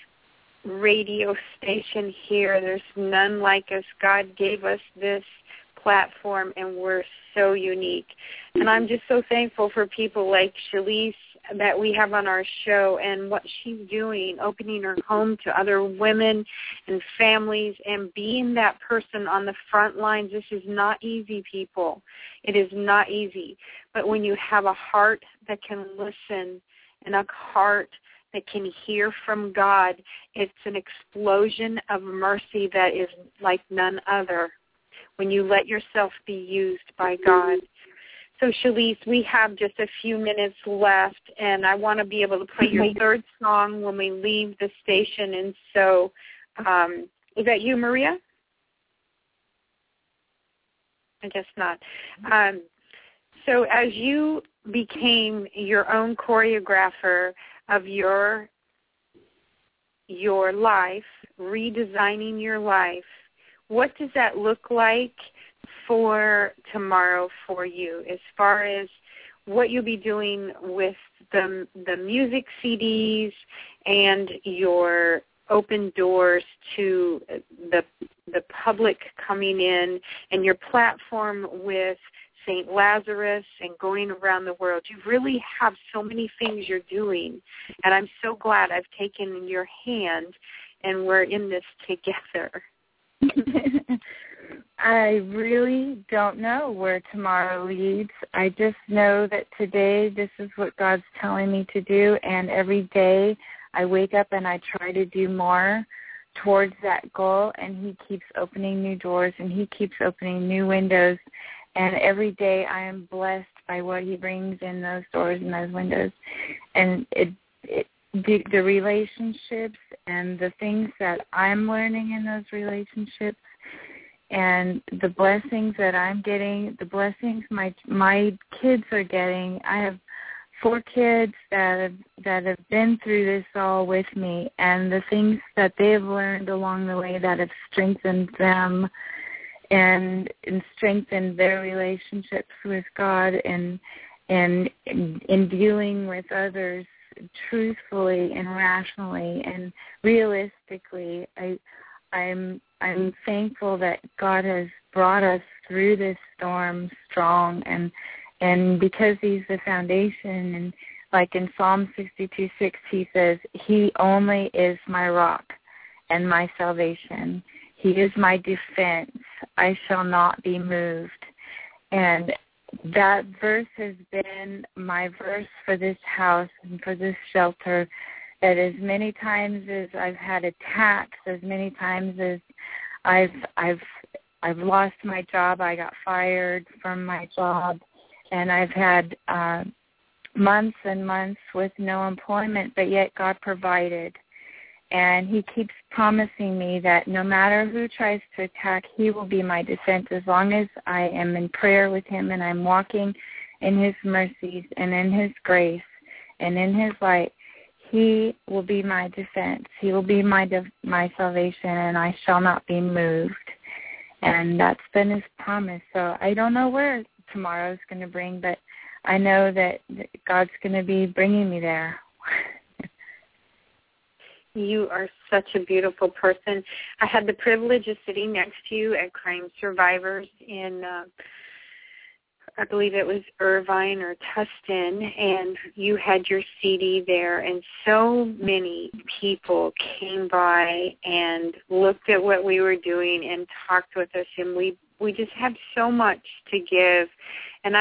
radio station here. There's none like us. God gave us this platform, and we're so unique. And I'm just so thankful for people like Shalise that we have on our show and what she's doing, opening her home to other women and families and being that person on the front lines. This is not easy, people. It is not easy. But when you have a heart that can listen and a heart that can hear from God, it's an explosion of mercy that is like none other when you let yourself be used by God. So, Shalise, we have just a few minutes left, and I want to be able to play your third song when we leave the station. And so, is that you, Maria? I guess not. So as you became your own choreographer of your life, redesigning your life, what does that look like for tomorrow for you as far as what you'll be doing with the music CDs and your open doors to the public coming in and your platform with St. Lazarus and going around the world? You really have so many things you're doing, and I'm so glad I've taken your hand and we're in this together.
I really don't know where tomorrow leads. I just know that today this is what God's telling me to do, and every day I wake up and I try to do more towards that goal, and he keeps opening new doors and he keeps opening new windows, and every day I am blessed by what he brings in those doors and those windows. And the relationships and the things that I'm learning in those relationships and the blessings that I'm getting, the blessings my kids are getting. I have 4 kids that have been through this all with me, and the things that they've learned along the way that have strengthened them and strengthened their relationships with God and in dealing with others truthfully and rationally and realistically. I'm thankful that God has brought us through this storm strong, and because He's the foundation, and like in Psalm 62:6, He says, He only is my rock and my salvation. He is my defense. I shall not be moved. And that verse has been my verse for this house and for this shelter, that as many times as I've had attacks, as many times as I've lost my job, I got fired from my job, and I've had months and months with no employment, but yet God provided. And He keeps promising me that no matter who tries to attack, He will be my defense as long as I am in prayer with Him and I'm walking in His mercies and in His grace and in His light. He will be my defense. He will be my salvation, and I shall not be moved. And that's been His promise. So I don't know where tomorrow is going to bring, but I know that God's going to be bringing me there.
You are such a beautiful person. I had the privilege of sitting next to you at Crime Survivors in, I believe it was Irvine or Tustin, and you had your CD there, and so many people came by and looked at what we were doing and talked with us, and we just have so much to give. And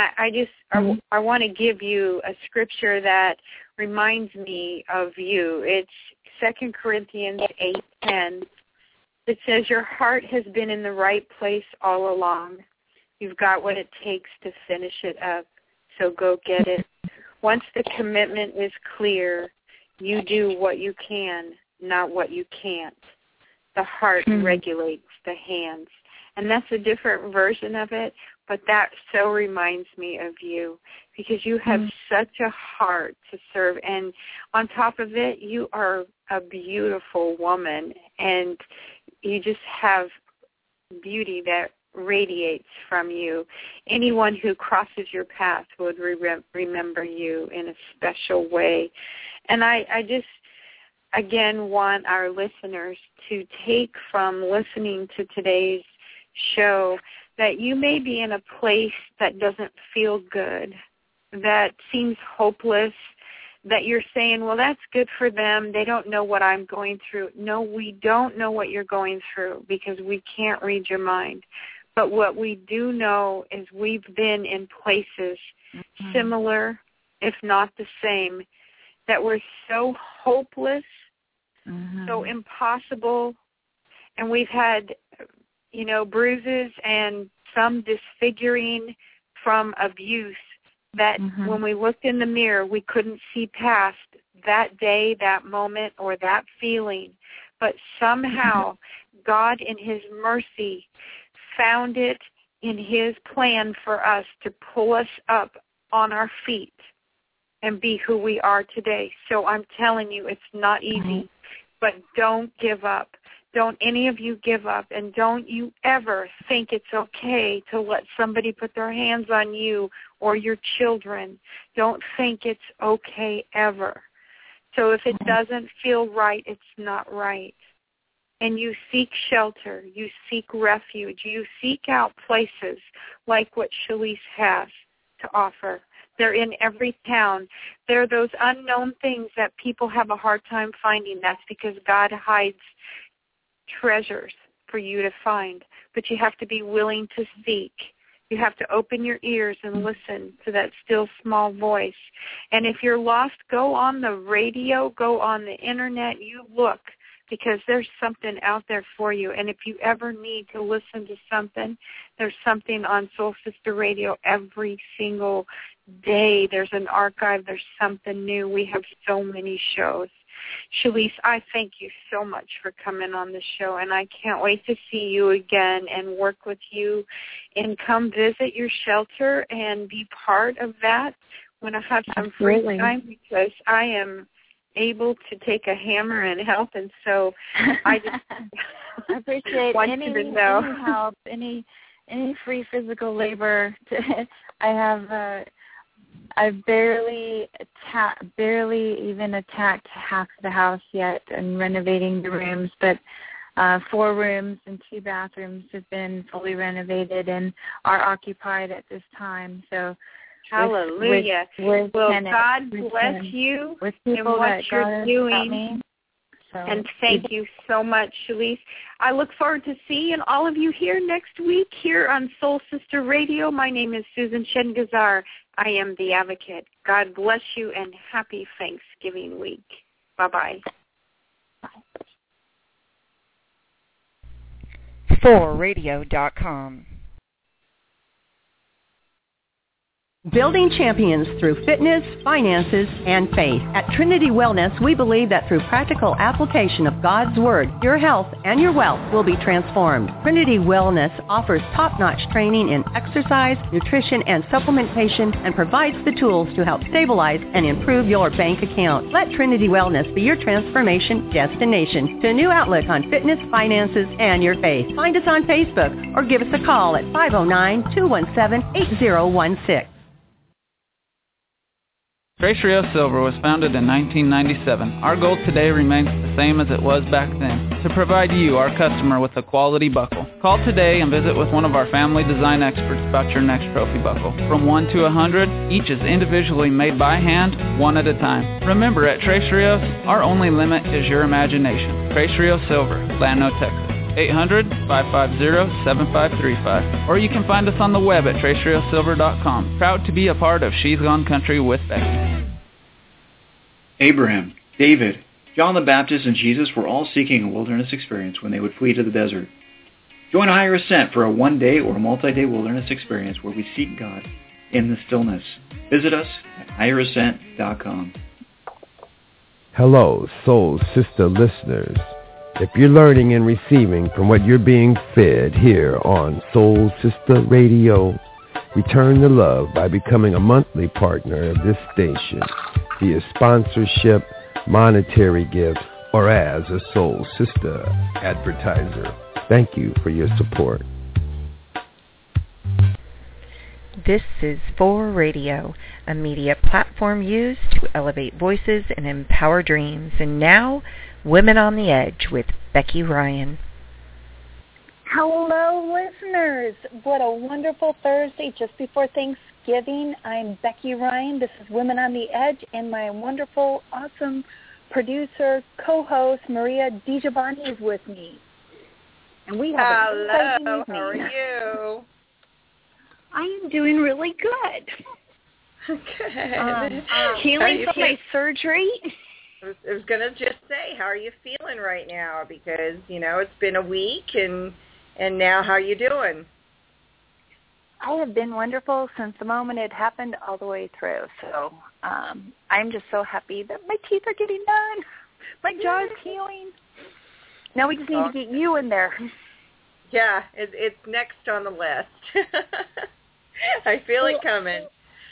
I want to give you a scripture that reminds me of you. It's 2 Corinthians 8:10. It says, your heart has been in the right place all along. You've got what it takes to finish it up, so go get it. Once the commitment is clear, you do what you can, not what you can't. The heart regulates the hands. And that's a different version of it, but that so reminds me of you, because you have such a heart to serve. And on top of it, you are a beautiful woman, and you just have beauty that radiates from you. Anyone who crosses your path would remember you in a special way. And I just, again, want our listeners to take from listening to today's show that you may be in a place that doesn't feel good, that seems hopeless, that you're saying, well, that's good for them. They don't know what I'm going through. No, we don't know what you're going through because we can't read your mind. But what we do know is we've been in places similar, if not the same, that were so hopeless, so impossible, and we've had, bruises and some disfiguring from abuse that when we looked in the mirror, we couldn't see past that day, that moment, or that feeling. But somehow God in His mercy found it in His plan for us to pull us up on our feet and be who we are today. So I'm telling you, it's not easy, but don't give up. Don't any of you give up, and don't you ever think it's okay to let somebody put their hands on you or your children. Don't think it's okay ever. So if it doesn't feel right, it's not right. And you seek shelter, you seek refuge, you seek out places like what Shalise has to offer. They're in every town. They're those unknown things that people have a hard time finding. That's because God hides treasures for you to find. But you have to be willing to seek. You have to open your ears and listen to that still small voice. And if you're lost, go on the radio, go on the internet, you look, because there's something out there for you. And if you ever need to listen to something, there's something on Soul Sister Radio every single day. There's an archive. There's something new. We have so many shows. Shalise, I thank you so much for coming on the show, and I can't wait to see you again and work with you and come visit your shelter and be part of that when I have some free time because I am able to take a hammer and help, and so I just
I appreciate
want
any
you to know.
help, any free physical labor. I've barely even attacked half of the house yet and renovating the rooms, but 4 rooms and 2 bathrooms have been fully renovated and are occupied at this time. So
hallelujah.
With
well,
tenants,
God bless you
with
and what you're doing.
So,
and thank you so much, Shalise. I look forward to seeing all of you here next week here on Soul Sister Radio. My name is Susan Shengazar. I am the advocate. God bless you and happy Thanksgiving week. Bye-bye.
SoulRadio.com.
Building champions through fitness, finances, and faith. At Trinity Wellness, we believe that through practical application of God's Word, your health and your wealth will be transformed. Trinity Wellness offers top-notch training in exercise, nutrition, and supplementation, and provides the tools to help stabilize and improve your bank account. Let Trinity Wellness be your transformation destination to a new outlook on fitness, finances, and your faith. Find us on Facebook or give us a call at 509-217-8016.
Trace Rio Silver was founded in 1997. Our goal today remains the same as it was back then, to provide you, our customer, with a quality buckle. Call today and visit with one of our family design experts about your next trophy buckle. From 1 to 100, each is individually made by hand, one at a time. Remember, at Trace Rios, our only limit is your imagination. Trace Rio Silver, Llano, Texas. 800-550-7535. Or you can find us on the web at traceriosilver.com. Proud to be a part of She's Gone Country with Becky.
Abraham, David, John the Baptist, and Jesus were all seeking a wilderness experience when they would flee to the desert. Join Higher Ascent for a one-day or multi-day wilderness experience where we seek God in the stillness. Visit us at higherascent.com.
Hello, Soul Sister listeners. If you're learning and receiving from what you're being fed here on Soul Sister Radio, return the love by becoming a monthly partner of this station via sponsorship, monetary gifts, or as a Soul Sister advertiser. Thank you for your support.
This is For Radio, a media platform used to elevate voices and empower dreams. And now, Women on the Edge with Becky Ryan.
Hello, listeners. What a wonderful Thursday just before Thanksgiving. I'm Becky Ryan. This is Women on the Edge, and my wonderful, awesome producer, co-host, Maria DiGiovanni is with me. And we have an exciting evening.
How are you?
I am doing really good.
Good.
Healing from my surgery.
I was going to just say, how are you feeling right now? Because, it's been a week, and now how are you doing?
I have been wonderful since the moment it happened all the way through. So I'm just so happy that my teeth are getting done. My jaw is healing. Now we just need to get you in there.
Yeah, it's next on the list. I feel it coming.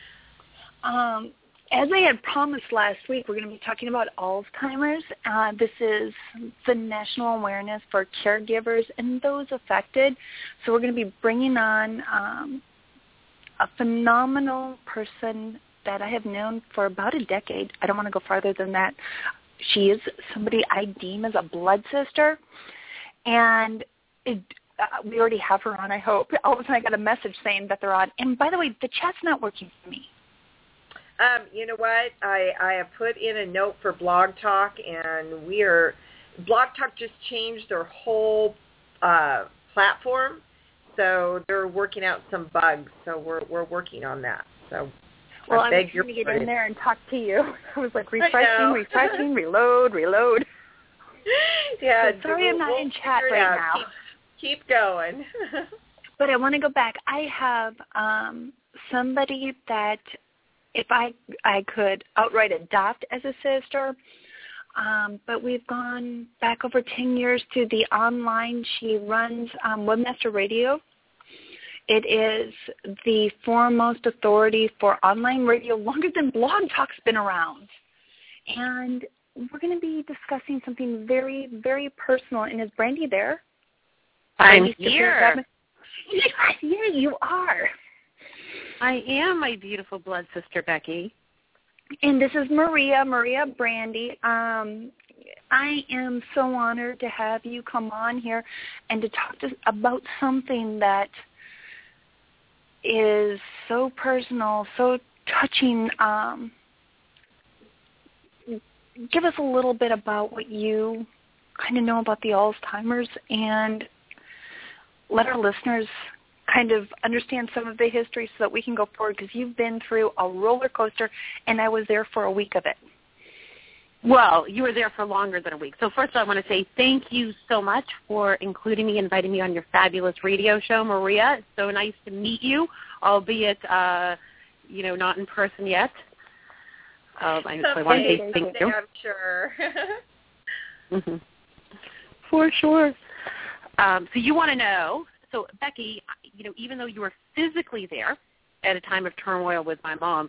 As I had promised last week, we're going to be talking about Alzheimer's. This is the national awareness for caregivers and those affected. So we're going to be bringing on a phenomenal person that I have known for about a decade. I don't want to go farther than that. She is somebody I deem as a blood sister. And we already have her on, I hope. All of a sudden I got a message saying that they're on. And by the way, the chat's not working for me.
You know what? I have put in a note for Blog Talk, and Blog Talk just changed their whole platform, so they're working out some bugs. So we're working on that. So
well, I was trying to get in there and talk to you. I was like refreshing, reload.
Yeah.
So sorry, I'm not in chat right now.
Keep going.
But I want to go back. I have somebody that, if I could outright adopt as a sister, but we've gone back over 10 years to the online. She runs Webmaster Radio. It is the foremost authority for online radio, longer than Blog Talk's been around. And we're going to be discussing something very, very personal. And is Brandy there?
I'm here.
Yes, here you are.
I am, my beautiful blood sister, Becky.
And this is Maria Brandy. I am so honored to have you come on here and to talk about something that is so personal, so touching. Give us a little bit about what you kind of know about the Alzheimer's, and let our listeners kind of understand some of the history so that we can go forward, because you've been through a roller coaster, and I was there for a week of it.
Well, you were there for longer than a week. So first I want to say thank you so much for including me, inviting me on your fabulous radio show, Maria. It's so nice to meet you, albeit, not in person yet. I want to say thank you.
I'm sure.
Mm-hmm. For sure. So you want to know, so Becky, even though you were physically there at a time of turmoil with my mom,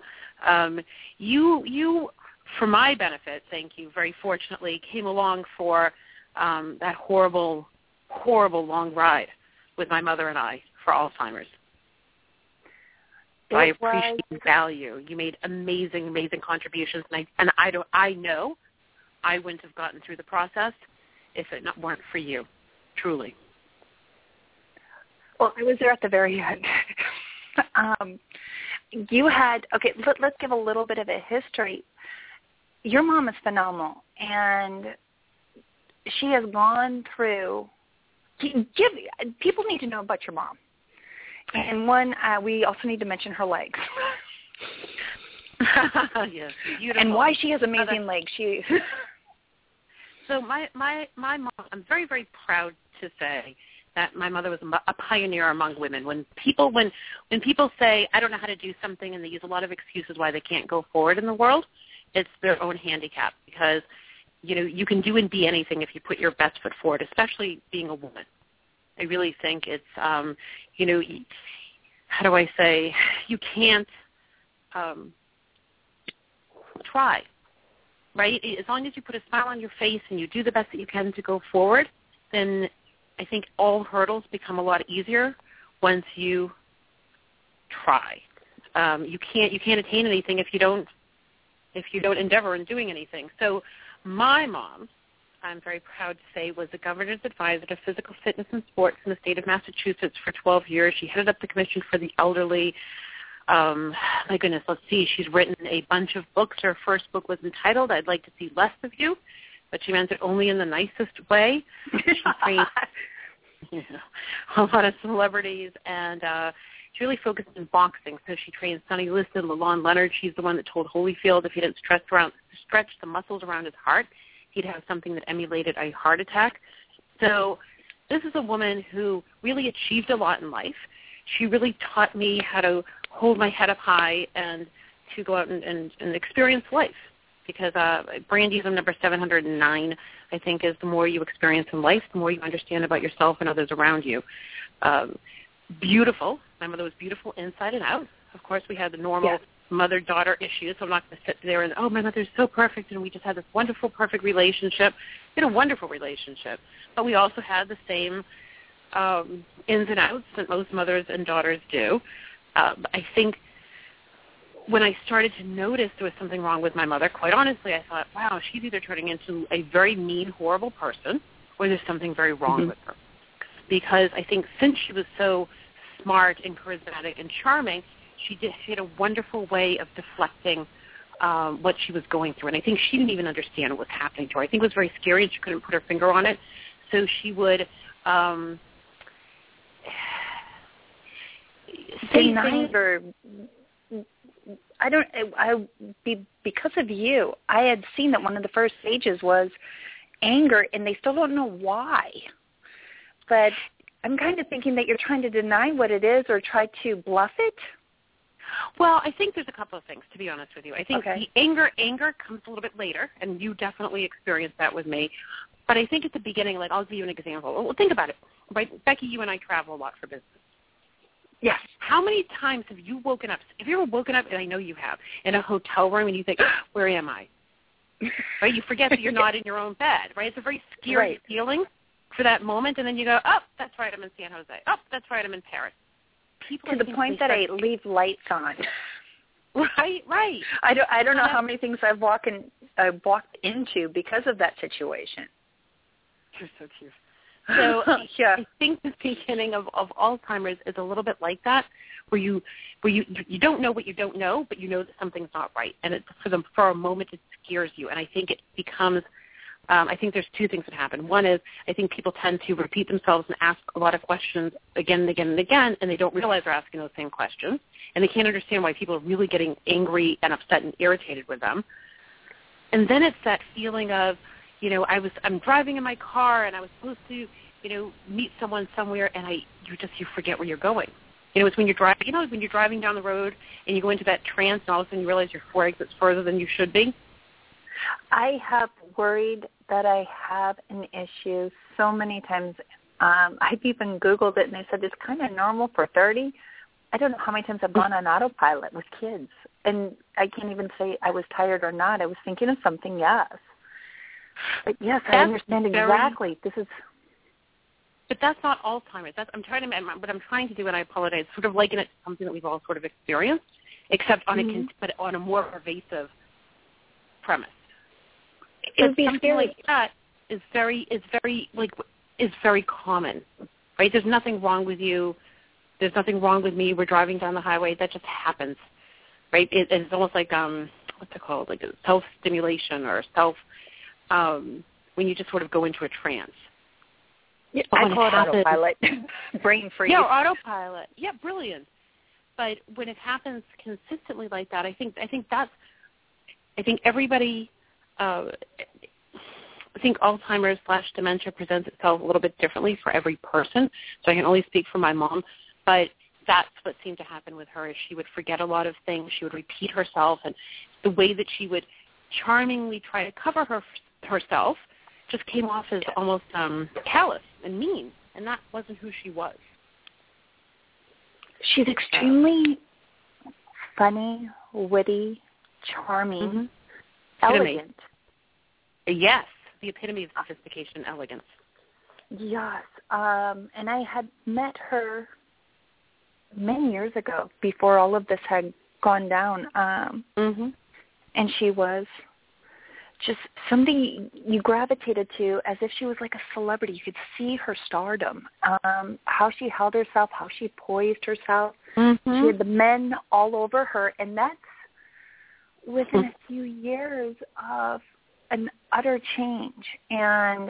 you, for my benefit, thank you, very fortunately, came along for that horrible, horrible long ride with my mother and I for Alzheimer's. So I appreciate the value. You made amazing, amazing contributions, and I know I wouldn't have gotten through the process if it weren't for you, truly.
Well, I was there at the very end. You had, let's give a little bit of a history. Your mom is phenomenal, and she has gone through, people need to know about your mom. And one, we also need to mention her legs.
Yes, beautiful.
And why she has amazing legs.
So my mom, I'm very, very proud to say that my mother was a pioneer among women. When people say, I don't know how to do something, and they use a lot of excuses why they can't go forward in the world, it's their own handicap, because, you can do and be anything if you put your best foot forward, especially being a woman. I really think it's, how do I say, you can't try, right? As long as you put a smile on your face and you do the best that you can to go forward, then I think all hurdles become a lot easier once you try. You can't attain anything if you don't endeavor in doing anything. So my mom, I'm very proud to say, was the governor's advisor to physical fitness and sports in the state of Massachusetts for 12 years. She headed up the Commission for the Elderly. My goodness, let's see. She's written a bunch of books. Her first book was entitled, I'd Like to See Less of You, but she meant it only in the nicest way. She trained a lot of celebrities, and she really focused on boxing. So she trained Sonny Liston, Lalonde Leonard. She's the one that told Holyfield if he didn't stretch the muscles around his heart, he'd have something that emulated a heart attack. So this is a woman who really achieved a lot in life. She really taught me how to hold my head up high and to go out and experience life, because Brandyism number 709, I think, is the more you experience in life, the more you understand about yourself and others around you. Beautiful. My mother was beautiful inside and out. Of course, we had the normal mother-daughter issues, so I'm not going to sit there and, my mother's so perfect, and we just had this wonderful, perfect relationship. We had a wonderful relationship. But we also had the same ins and outs that most mothers and daughters do. I think when I started to notice there was something wrong with my mother, quite honestly, I thought, wow, she's either turning into a very mean, horrible person, or there's something very wrong with her. Because I think since she was so smart and charismatic and charming, she had a wonderful way of deflecting what she was going through. And I think she didn't even understand what was happening to her. I think it was very scary, and she couldn't put her finger on it. So she would say things.
Because of you, I had seen that one of the first stages was anger, and they still don't know why. But I'm kind of thinking that you're trying to deny what it is or try to bluff it.
Well, I think there's a couple of things, to be honest with you. I think the anger comes a little bit later, and you definitely experienced that with me. But I think at the beginning, I'll give you an example. Well, think about it. Right? Becky, you and I travel a lot for business. Yes. How many times have you woken up? Have you ever woken up, and I know you have, in a hotel room and you think, where am I? Right? You forget that you're not in your own bed, right? It's a very scary feeling for that moment, and then you go, oh, that's right, I'm in San Jose. Oh, that's right, I'm in Paris.
People to the point that I leave lights on.
Right.
I don't know how many things I've walked into because of that situation.
You're so cute. So I think the beginning of Alzheimer's is a little bit like that, where you don't know what you don't know, but you know that something's not right, and it's for a moment it scares you, and I think it becomes. I think there's two things that happen. One is I think people tend to repeat themselves and ask a lot of questions again and again and again, and they don't realize they're asking those same questions, and they can't understand why people are really getting angry and upset and irritated with them. And then it's that feeling of, I'm driving in my car and I was supposed to, meet someone somewhere, and you forget where you're going. It's when you're driving, when you're driving down the road and you go into that trance, and all of a sudden you realize you're 4 exits further than you should be.
I have worried that I have an issue so many times. I've even Googled it, and they said it's kind of normal for 30. I don't know how many times I've gone on autopilot with kids, and I can't even say I was tired or not. I was thinking of something, yes. But yes, I understand exactly.
But that's not Alzheimer's. What I'm trying to do, and I apologize, sort of liken it to something that we've all sort of experienced, except but on a more pervasive premise.
It would be
something
scary.
Like that is very common, right? There's nothing wrong with you. There's nothing wrong with me. We're driving down the highway. That just happens, right? It's almost like what's it called? Like self-stimulation or when you just sort of go into a trance.
Yeah, I call it autopilot. Brain freeze.
Yeah, autopilot. Yeah, brilliant. But when it happens consistently like that, I think everybody. I think Alzheimer's / dementia presents itself a little bit differently for every person. So I can only speak for my mom, but that's what seemed to happen with her. Is she would forget a lot of things. She would repeat herself, and the way that she would charmingly try to cover herself just came off as almost callous and mean, and that wasn't who she was.
She's extremely funny, witty, charming, elegant.
Yes, the epitome of sophistication and elegance.
Yes, and I had met her many years ago before all of this had gone down, and she was just somebody you gravitated to as if she was like a celebrity. You could see her stardom, how she held herself, how she poised herself. She had the men all over her, and that's within a few years of an utter change. And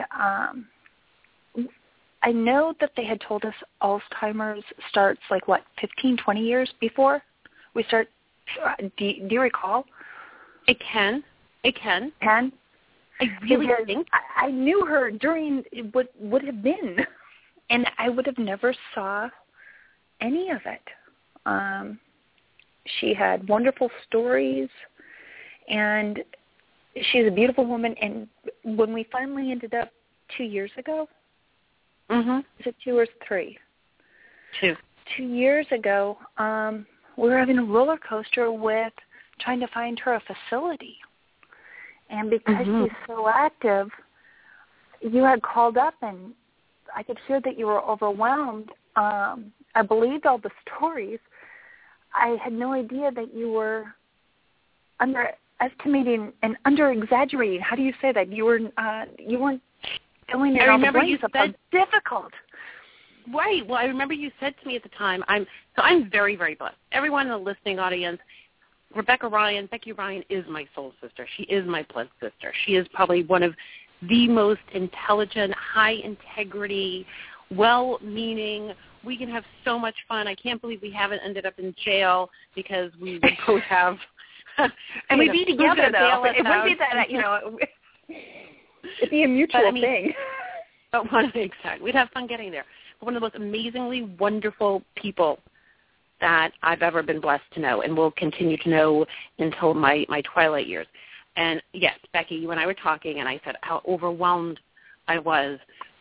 I know that they had told us Alzheimer's starts 15, 20 years before we start. Do you recall?
It can.
I really
think.
I knew her during what would have been, and I would have never saw any of it. She had wonderful stories, and she's a beautiful woman. And when we finally ended up 2 years ago, is it 2 or 3?
2.
2 years ago, we were having a roller coaster with trying to find her a facility. And because she's so active, you had called up, and I could hear that you were overwhelmed. I believed all the stories. I had no idea that you were underestimating and under-exaggerating. How do you say that? You weren't filling in all the blanks of how difficult.
Right. Well, I remember you said to me at the time, I'm very, very blessed. Everyone in the listening audience, Becky Ryan is my soul sister. She is my blood sister. She is probably one of the most intelligent, high-integrity, well-meaning. We can have so much fun. I can't believe we haven't ended up in jail because we both have.
And we'd be together, though. It wouldn't be that, it'd be a mutual thing.
But exactly. We'd have fun getting there. But one of the most amazingly wonderful people that I've ever been blessed to know and will continue to know until my twilight years. And, yes, Becky, you and I were talking, and I said how overwhelmed I was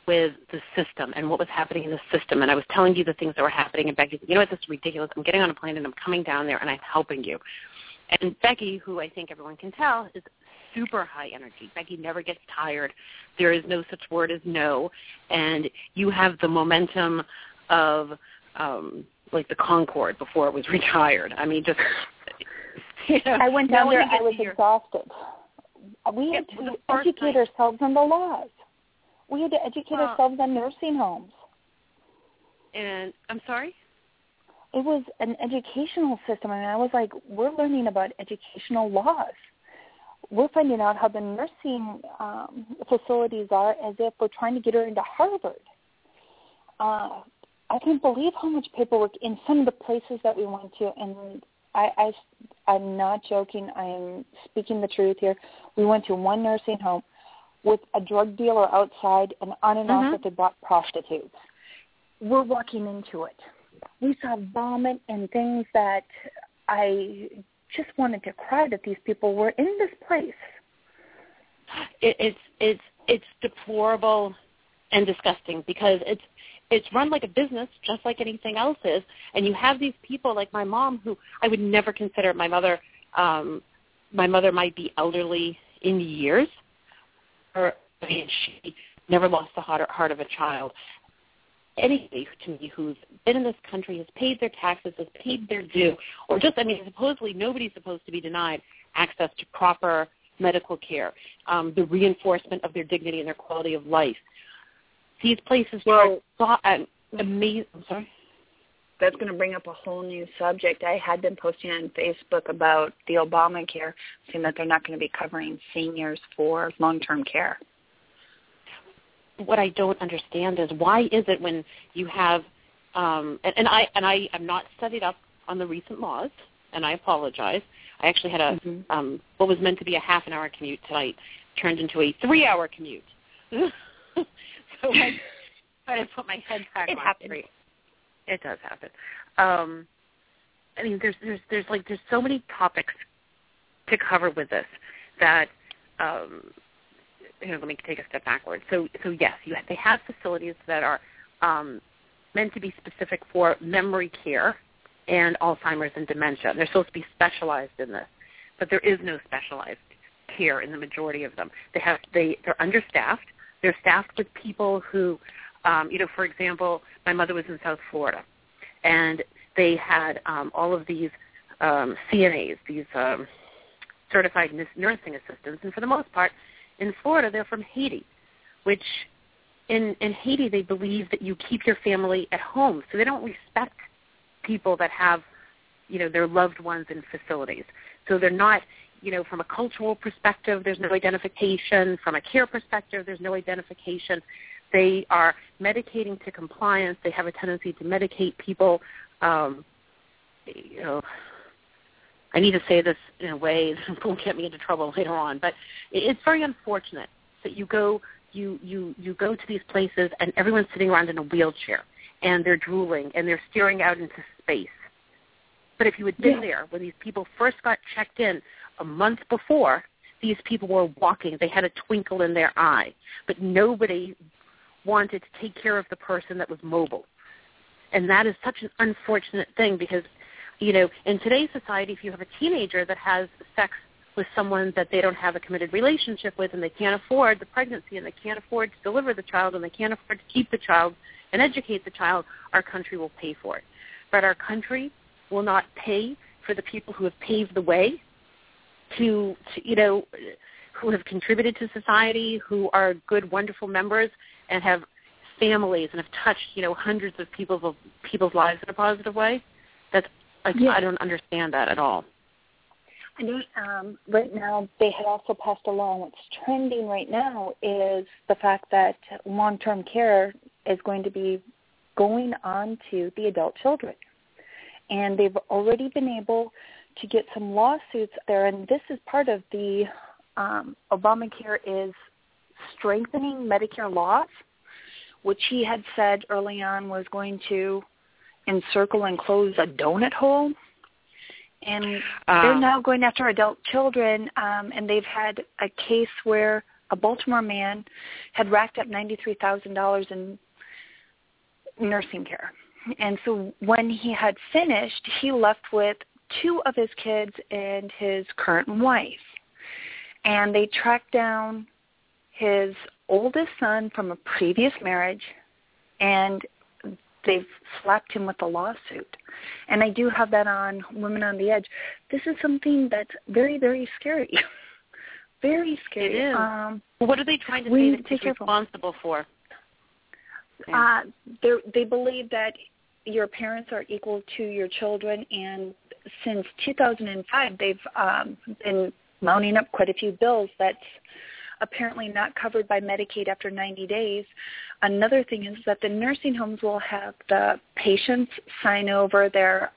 with the system and what was happening in the system. And I was telling you the things that were happening, and Becky said, you know what, this is ridiculous. I'm getting on a plane and I'm coming down there and I'm helping you. And Becky, who I think everyone can tell, is super high energy. Becky never gets tired. There is no such word as no. And you have the momentum of like the Concorde before it was retired. I mean, just, you know.
I went down there, I was exhausted. We had to educate ourselves on the laws. We had to educate ourselves on nursing homes.
And I'm sorry?
It was an educational system. I mean, I was like, we're learning about educational laws. We're finding out how the nursing facilities are as if we're trying to get her into Harvard. I can't believe how much paperwork in some of the places that we went to, and I'm not joking. I am speaking the truth here. We went to one nursing home with a drug dealer outside, and on and off that they bought prostitutes. We're walking into it. We saw vomit and things that I just wanted to cry that these people were in this place.
It's deplorable and disgusting because it's run like a business, just like anything else is. And you have these people like my mom, who I would never consider my mother. My mother might be elderly in years. She never lost the heart of a child. Anybody to me who's been in this country, has paid their taxes, has paid their due, or just, I mean, supposedly nobody's supposed to be denied access to proper medical care, the reinforcement of their dignity and their quality of life. These places are amazing. I'm sorry?
That's going to bring up a whole new subject. I had been posting on Facebook about the Obamacare, saying that they're not going to be covering seniors for long-term care.
What I don't understand is why is it when you have, and I am not studied up on the recent laws, and I apologize. I actually had a what was meant to be a half an hour commute tonight turned into a 3-hour commute. So I tried to put my head back on. It does happen. I mean, there's so many topics to cover with this that let me take a step backwards. So yes, they have facilities that are meant to be specific for memory care and Alzheimer's and dementia. They're supposed to be specialized in this, but there is no specialized care in the majority of them. They're understaffed. They're staffed with people who, for example, my mother was in South Florida, and they had all of these CNAs, these certified nursing assistants, and for the most part, in Florida, they're from Haiti, which in Haiti they believe that you keep your family at home, so they don't respect people that have, their loved ones in facilities. So they're not, from a cultural perspective, there's no identification. From a care perspective, there's no identification. They are medicating to compliance. They have a tendency to medicate people. I need to say this in a way that won't get me into trouble later on, but it's very unfortunate that you go to these places and everyone's sitting around in a wheelchair and they're drooling and they're staring out into space. But if you had been there when these people first got checked in a month before, these people were walking. They had a twinkle in their eye, but nobody wanted to take care of the person that was mobile. And that is such an unfortunate thing because, in today's society, if you have a teenager that has sex with someone that they don't have a committed relationship with and they can't afford the pregnancy and they can't afford to deliver the child and they can't afford to keep the child and educate the child, our country will pay for it. But our country will not pay for the people who have paved the way to who have contributed to society, who are good, wonderful members and have families and have touched, hundreds of people's lives in a positive way. I don't understand that at all.
I know right now they had also passed a law. What's trending right now is the fact that long-term care is going to be going on to the adult children. And they've already been able to get some lawsuits there. And this is part of the Obamacare is strengthening Medicare laws, which he had said early on was going to encircle and close a donut hole. And they're now going after adult children, and they've had a case where a Baltimore man had racked up $93,000 in nursing care. And so when he had finished, he left with 2 of his kids and his current wife. And they tracked down his oldest son from a previous marriage, and they've slapped him with a lawsuit. And I do have that on Women on the Edge. This is something that's very, very scary. Very scary.
It is. What are they trying to say that he's responsible for?
They believe that your parents are equal to your children, and since 2005, they've been mounting up quite a few bills that's apparently not covered by Medicaid after 90 days. Another thing is that the nursing homes will have the patients sign over their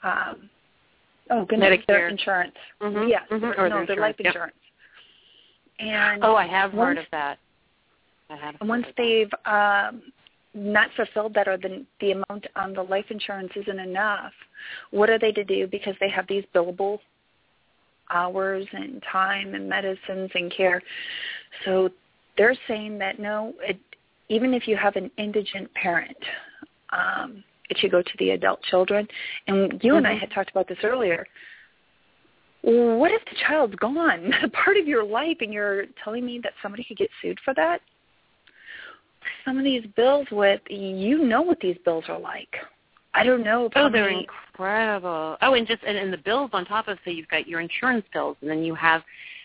their insurance.
Mm-hmm.
Yes,
or
their life insurance. And
I have heard of that.
Once they've not fulfilled that, or the amount on the life insurance isn't enough, what are they to do? Because they have these billable hours and time and medicines and care. So they're saying that even if you have an indigent parent, it should go to the adult children. And you and I had talked about this earlier. What if the child's gone, part of your life, and you're telling me that somebody could get sued for that? Some of these bills what these bills are like. I don't know.
They're incredible. And the bills on top of, so you've got your insurance bills, and then you have,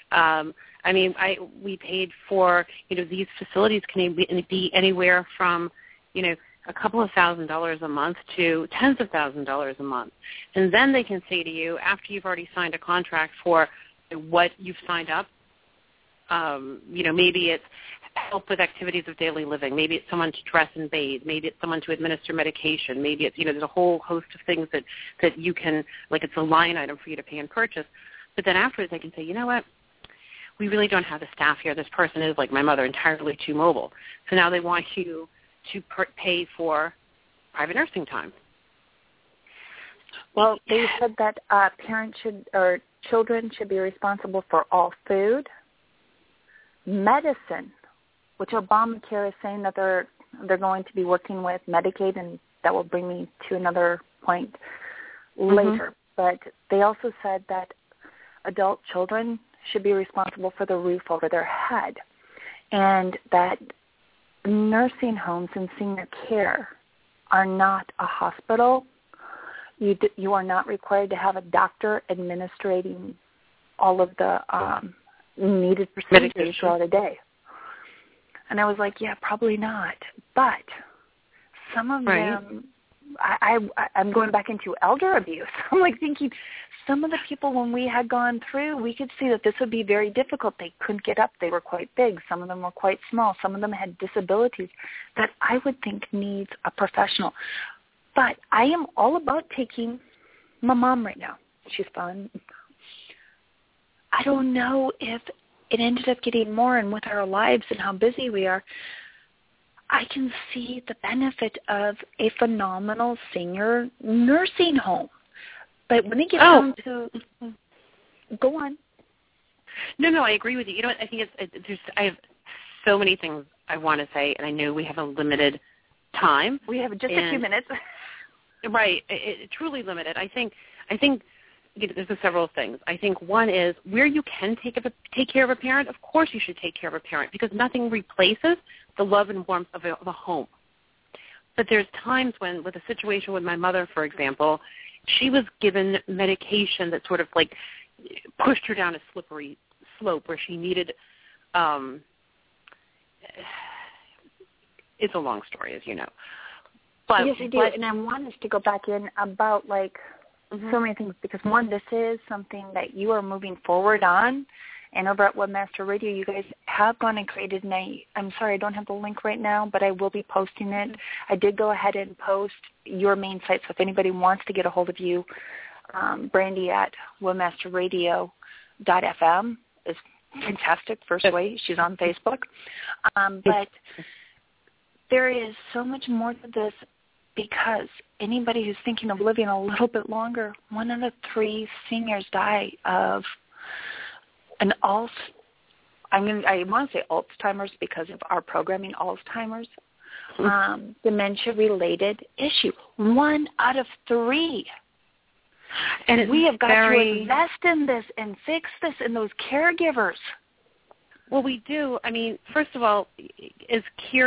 we paid for, these facilities can be anywhere from, a couple of $1,000s a month to tens of $1,000s a month. And then they can say to you, after you've already signed a contract for what you've signed up, maybe it's help with activities of daily living. Maybe it's someone to dress and bathe. Maybe it's someone to administer medication. Maybe it's, there's a whole host of things that you can, like it's a line item for you to pay and purchase. But then afterwards they can say, you know what, we really don't have the staff here. This person is, like my mother, entirely too mobile. So now they want you to pay for private nursing time.
Well, they said that children should be responsible for all food, medicine, which Obamacare is saying that they're going to be working with Medicaid, and that will bring me to another point later. But they also said that adult children should be responsible for the roof over their head, and that nursing homes and senior care are not a hospital. You are not required to have a doctor administrating all of the needed procedures throughout a day. And I was like, yeah, probably not. But some of them, I'm going back into elder abuse. I'm like thinking, some of the people when we had gone through, we could see that this would be very difficult. They couldn't get up. They were quite big. Some of them were quite small. Some of them had disabilities that I would think needs a professional. But I am all about taking my mom right now. She's fine. I don't know if it ended up getting more, and with our lives and how busy we are, I can see the benefit of a phenomenal senior nursing home. But when it gets down to, go on.
No, I agree with you. I think I have so many things I want to say, and I know we have a limited time.
We have just a few minutes.
Right, truly limited. I think there's several things. I think one is where you can take care of a parent, of course you should take care of a parent, because nothing replaces the love and warmth of a home. But there's times when, with a situation with my mother, for example, she was given medication that sort of like pushed her down a slippery slope where she needed, it's a long story, as you know. But,
yes, I do, and I want us to go back in about so many things, because one, this is something that you are moving forward on, and over at Webmaster Radio, you guys have gone and created I'm sorry, I don't have the link right now, but I will be posting it. I did go ahead and post your main site, so if anybody wants to get a hold of you, Brandy at webmasterradio.fm is fantastic, first way. She's on Facebook. But there is so much more to this, because anybody who's thinking of living a little bit longer, 1 out of 3 seniors die of an
I want to say Alzheimer's because of our programming, Alzheimer's, dementia-related issue. 1 out of 3. And we have got to invest in this and fix this in those caregivers.
Well, we do. I mean, first of all, as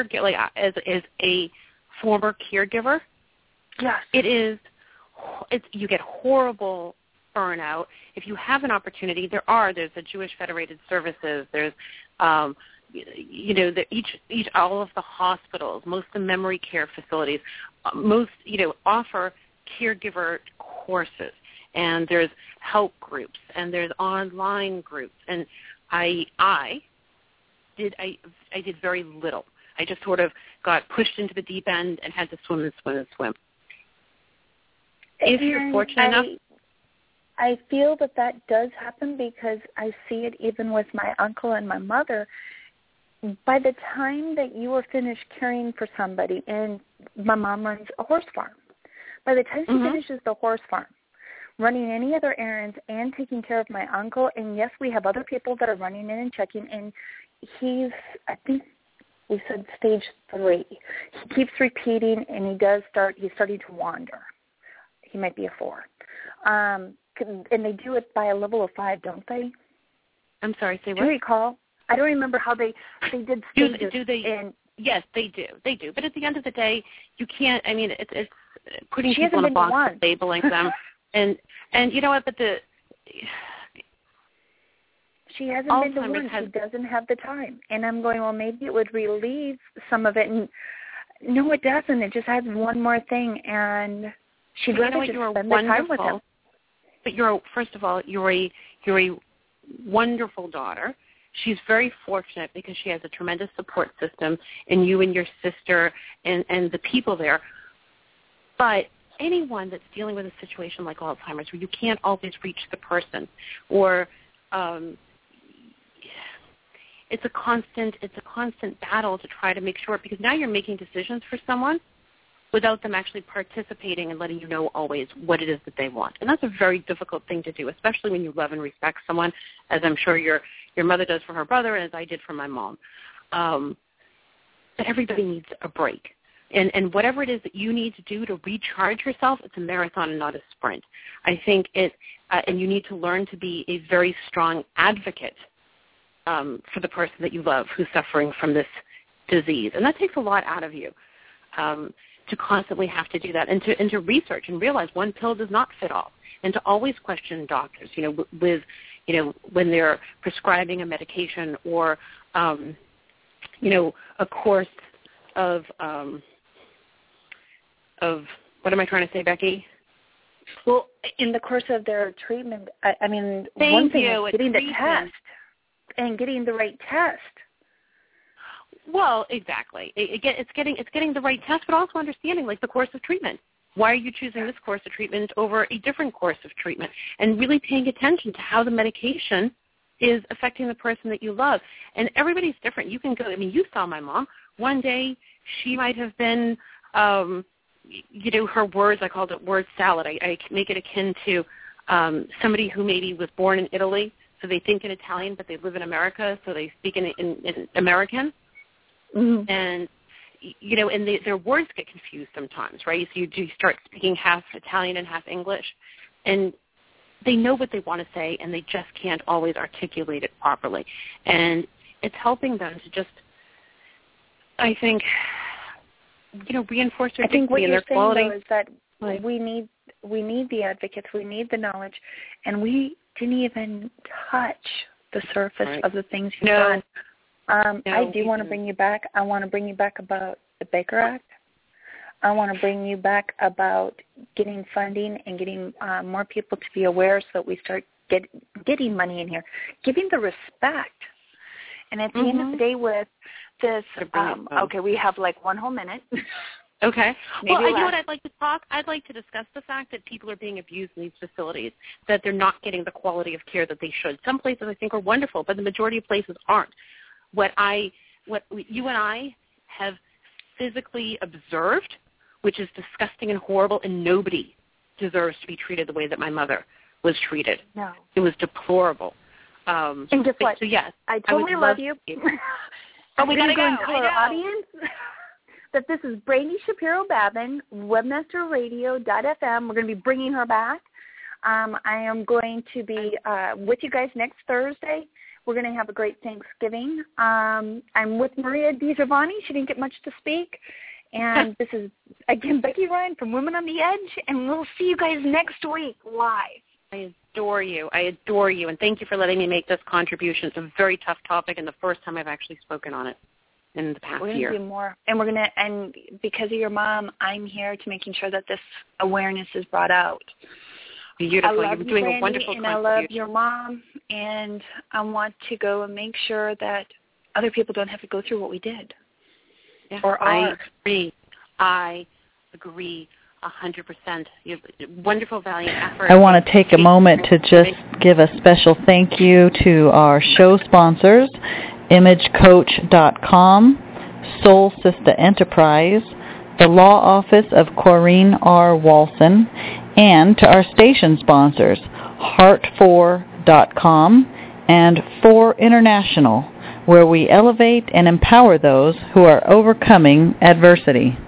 a former caregiver,
yes,
you get horrible burnout. If you have an opportunity, there's the Jewish Federated Services. There's, all of the hospitals, most of the memory care facilities, offer caregiver courses, and there's help groups, and there's online groups, and I did very little. I just sort of got pushed into the deep end and had to swim and swim and swim. If you're fortunate enough.
I feel that does happen because I see it even with my uncle and my mother. By the time that you are finished caring for somebody, and my mom runs a horse farm, by the time she finishes the horse farm, running any other errands and taking care of my uncle, and yes, we have other people that are running in and checking, and he's, I think we said stage 3. He keeps repeating, and he's starting to wander. He might be a 4. And they do it by a level of 5, don't they?
I'm sorry, say what?
Do you recall? I don't remember how they did stages.
Do they? Yes, they do. They do. But at the end of the day, you can't. I mean, it's putting people in a box and labeling them. and you know what? But
she hasn't been to one. She doesn't have the time. And I'm going, well, maybe it would relieve some of it. And no, it doesn't. It just adds one more thing, and she'd rather just spend the time with him.
But first of all, you're a wonderful daughter. She's very fortunate because she has a tremendous support system in you and your sister and the people there. But anyone that's dealing with a situation like Alzheimer's where you can't always reach the person, or it's a constant battle to try to make sure, because now you're making decisions for someone without them actually participating and letting you know always what it is that they want. And that's a very difficult thing to do, especially when you love and respect someone, as I'm sure your mother does for her brother and as I did for my mom. But everybody needs a break. And whatever it is that you need to do to recharge yourself, it's a marathon and not a sprint. I think and you need to learn to be a very strong advocate for the person that you love who's suffering from this disease. And that takes a lot out of you. To constantly have to do that, and to research and realize one pill does not fit all, and to always question doctors, with when they're prescribing a medication or a course of what am I trying to say, Becky?
Well, in the course of their treatment, I mean, one thing is getting the test and getting the right test.
Well, exactly. It's getting the right test, but also understanding like the course of treatment. Why are you choosing this course of treatment over a different course of treatment? And really paying attention to how the medication is affecting the person that you love. And everybody's different. You can go. I mean, you saw my mom. One day she might have been, her words. I called it word salad. I make it akin to somebody who maybe was born in Italy, so they think in Italian, but they live in America, so they speak in American. Mm-hmm. And, and their words get confused sometimes, right? So you start speaking half Italian and half English, and they know what they want to say, and they just can't always articulate it properly. And it's helping them to just, I think, reinforce their dignity and their quality.
I think what you're saying, though, is that we need the advocates, we need the knowledge, and we didn't even touch the surface of the things you've done. I do want to bring you back. I want to bring you back about the Baker Act. I want to bring you back about getting funding and getting more people to be aware so that we start getting money in here, giving the respect. And at the end of the day with this, okay, we have like 1 whole minute.
Okay. Well, you know what I'd like to talk? I'd like to discuss the fact that people are being abused in these facilities, that they're not getting the quality of care that they should. Some places I think are wonderful, but the majority of places aren't. What you and I have physically observed, which is disgusting and horrible, and nobody deserves to be treated the way that my mother was treated.
No.
It was deplorable.
And guess what?
So yes,
I totally love you.
Oh, we gotta go.
And tell our audience that this is Brandi Shapiro-Babin, webmasterradio.fm. We're going to be bringing her back. I am going to be with you guys next Thursday. We're going to have a great Thanksgiving. I'm with Maria DiGiovanni. She didn't get much to speak. And this is, again, Becky Ryan from Women on the Edge, and we'll see you guys next week live.
I adore you. And thank you for letting me make this contribution. It's a very tough topic, and the first time I've actually spoken on it in the past
year. We're going to do more. And and because of your mom, I'm here to making sure that this awareness is brought out.
Beautiful. You're doing a wonderful
contribution. I love your mom, and I want to go and make sure that other people don't have to go through what we did.
Yeah,
or are.
I agree 100%. You have wonderful, valiant effort.
I want to take a moment to just give a special thank you to our show sponsors, ImageCoach.com, Soul Sister Enterprise, the Law Office of Corrine R. Walson, and to our station sponsors, Heart4.com and 4 International, where we elevate and empower those who are overcoming adversity.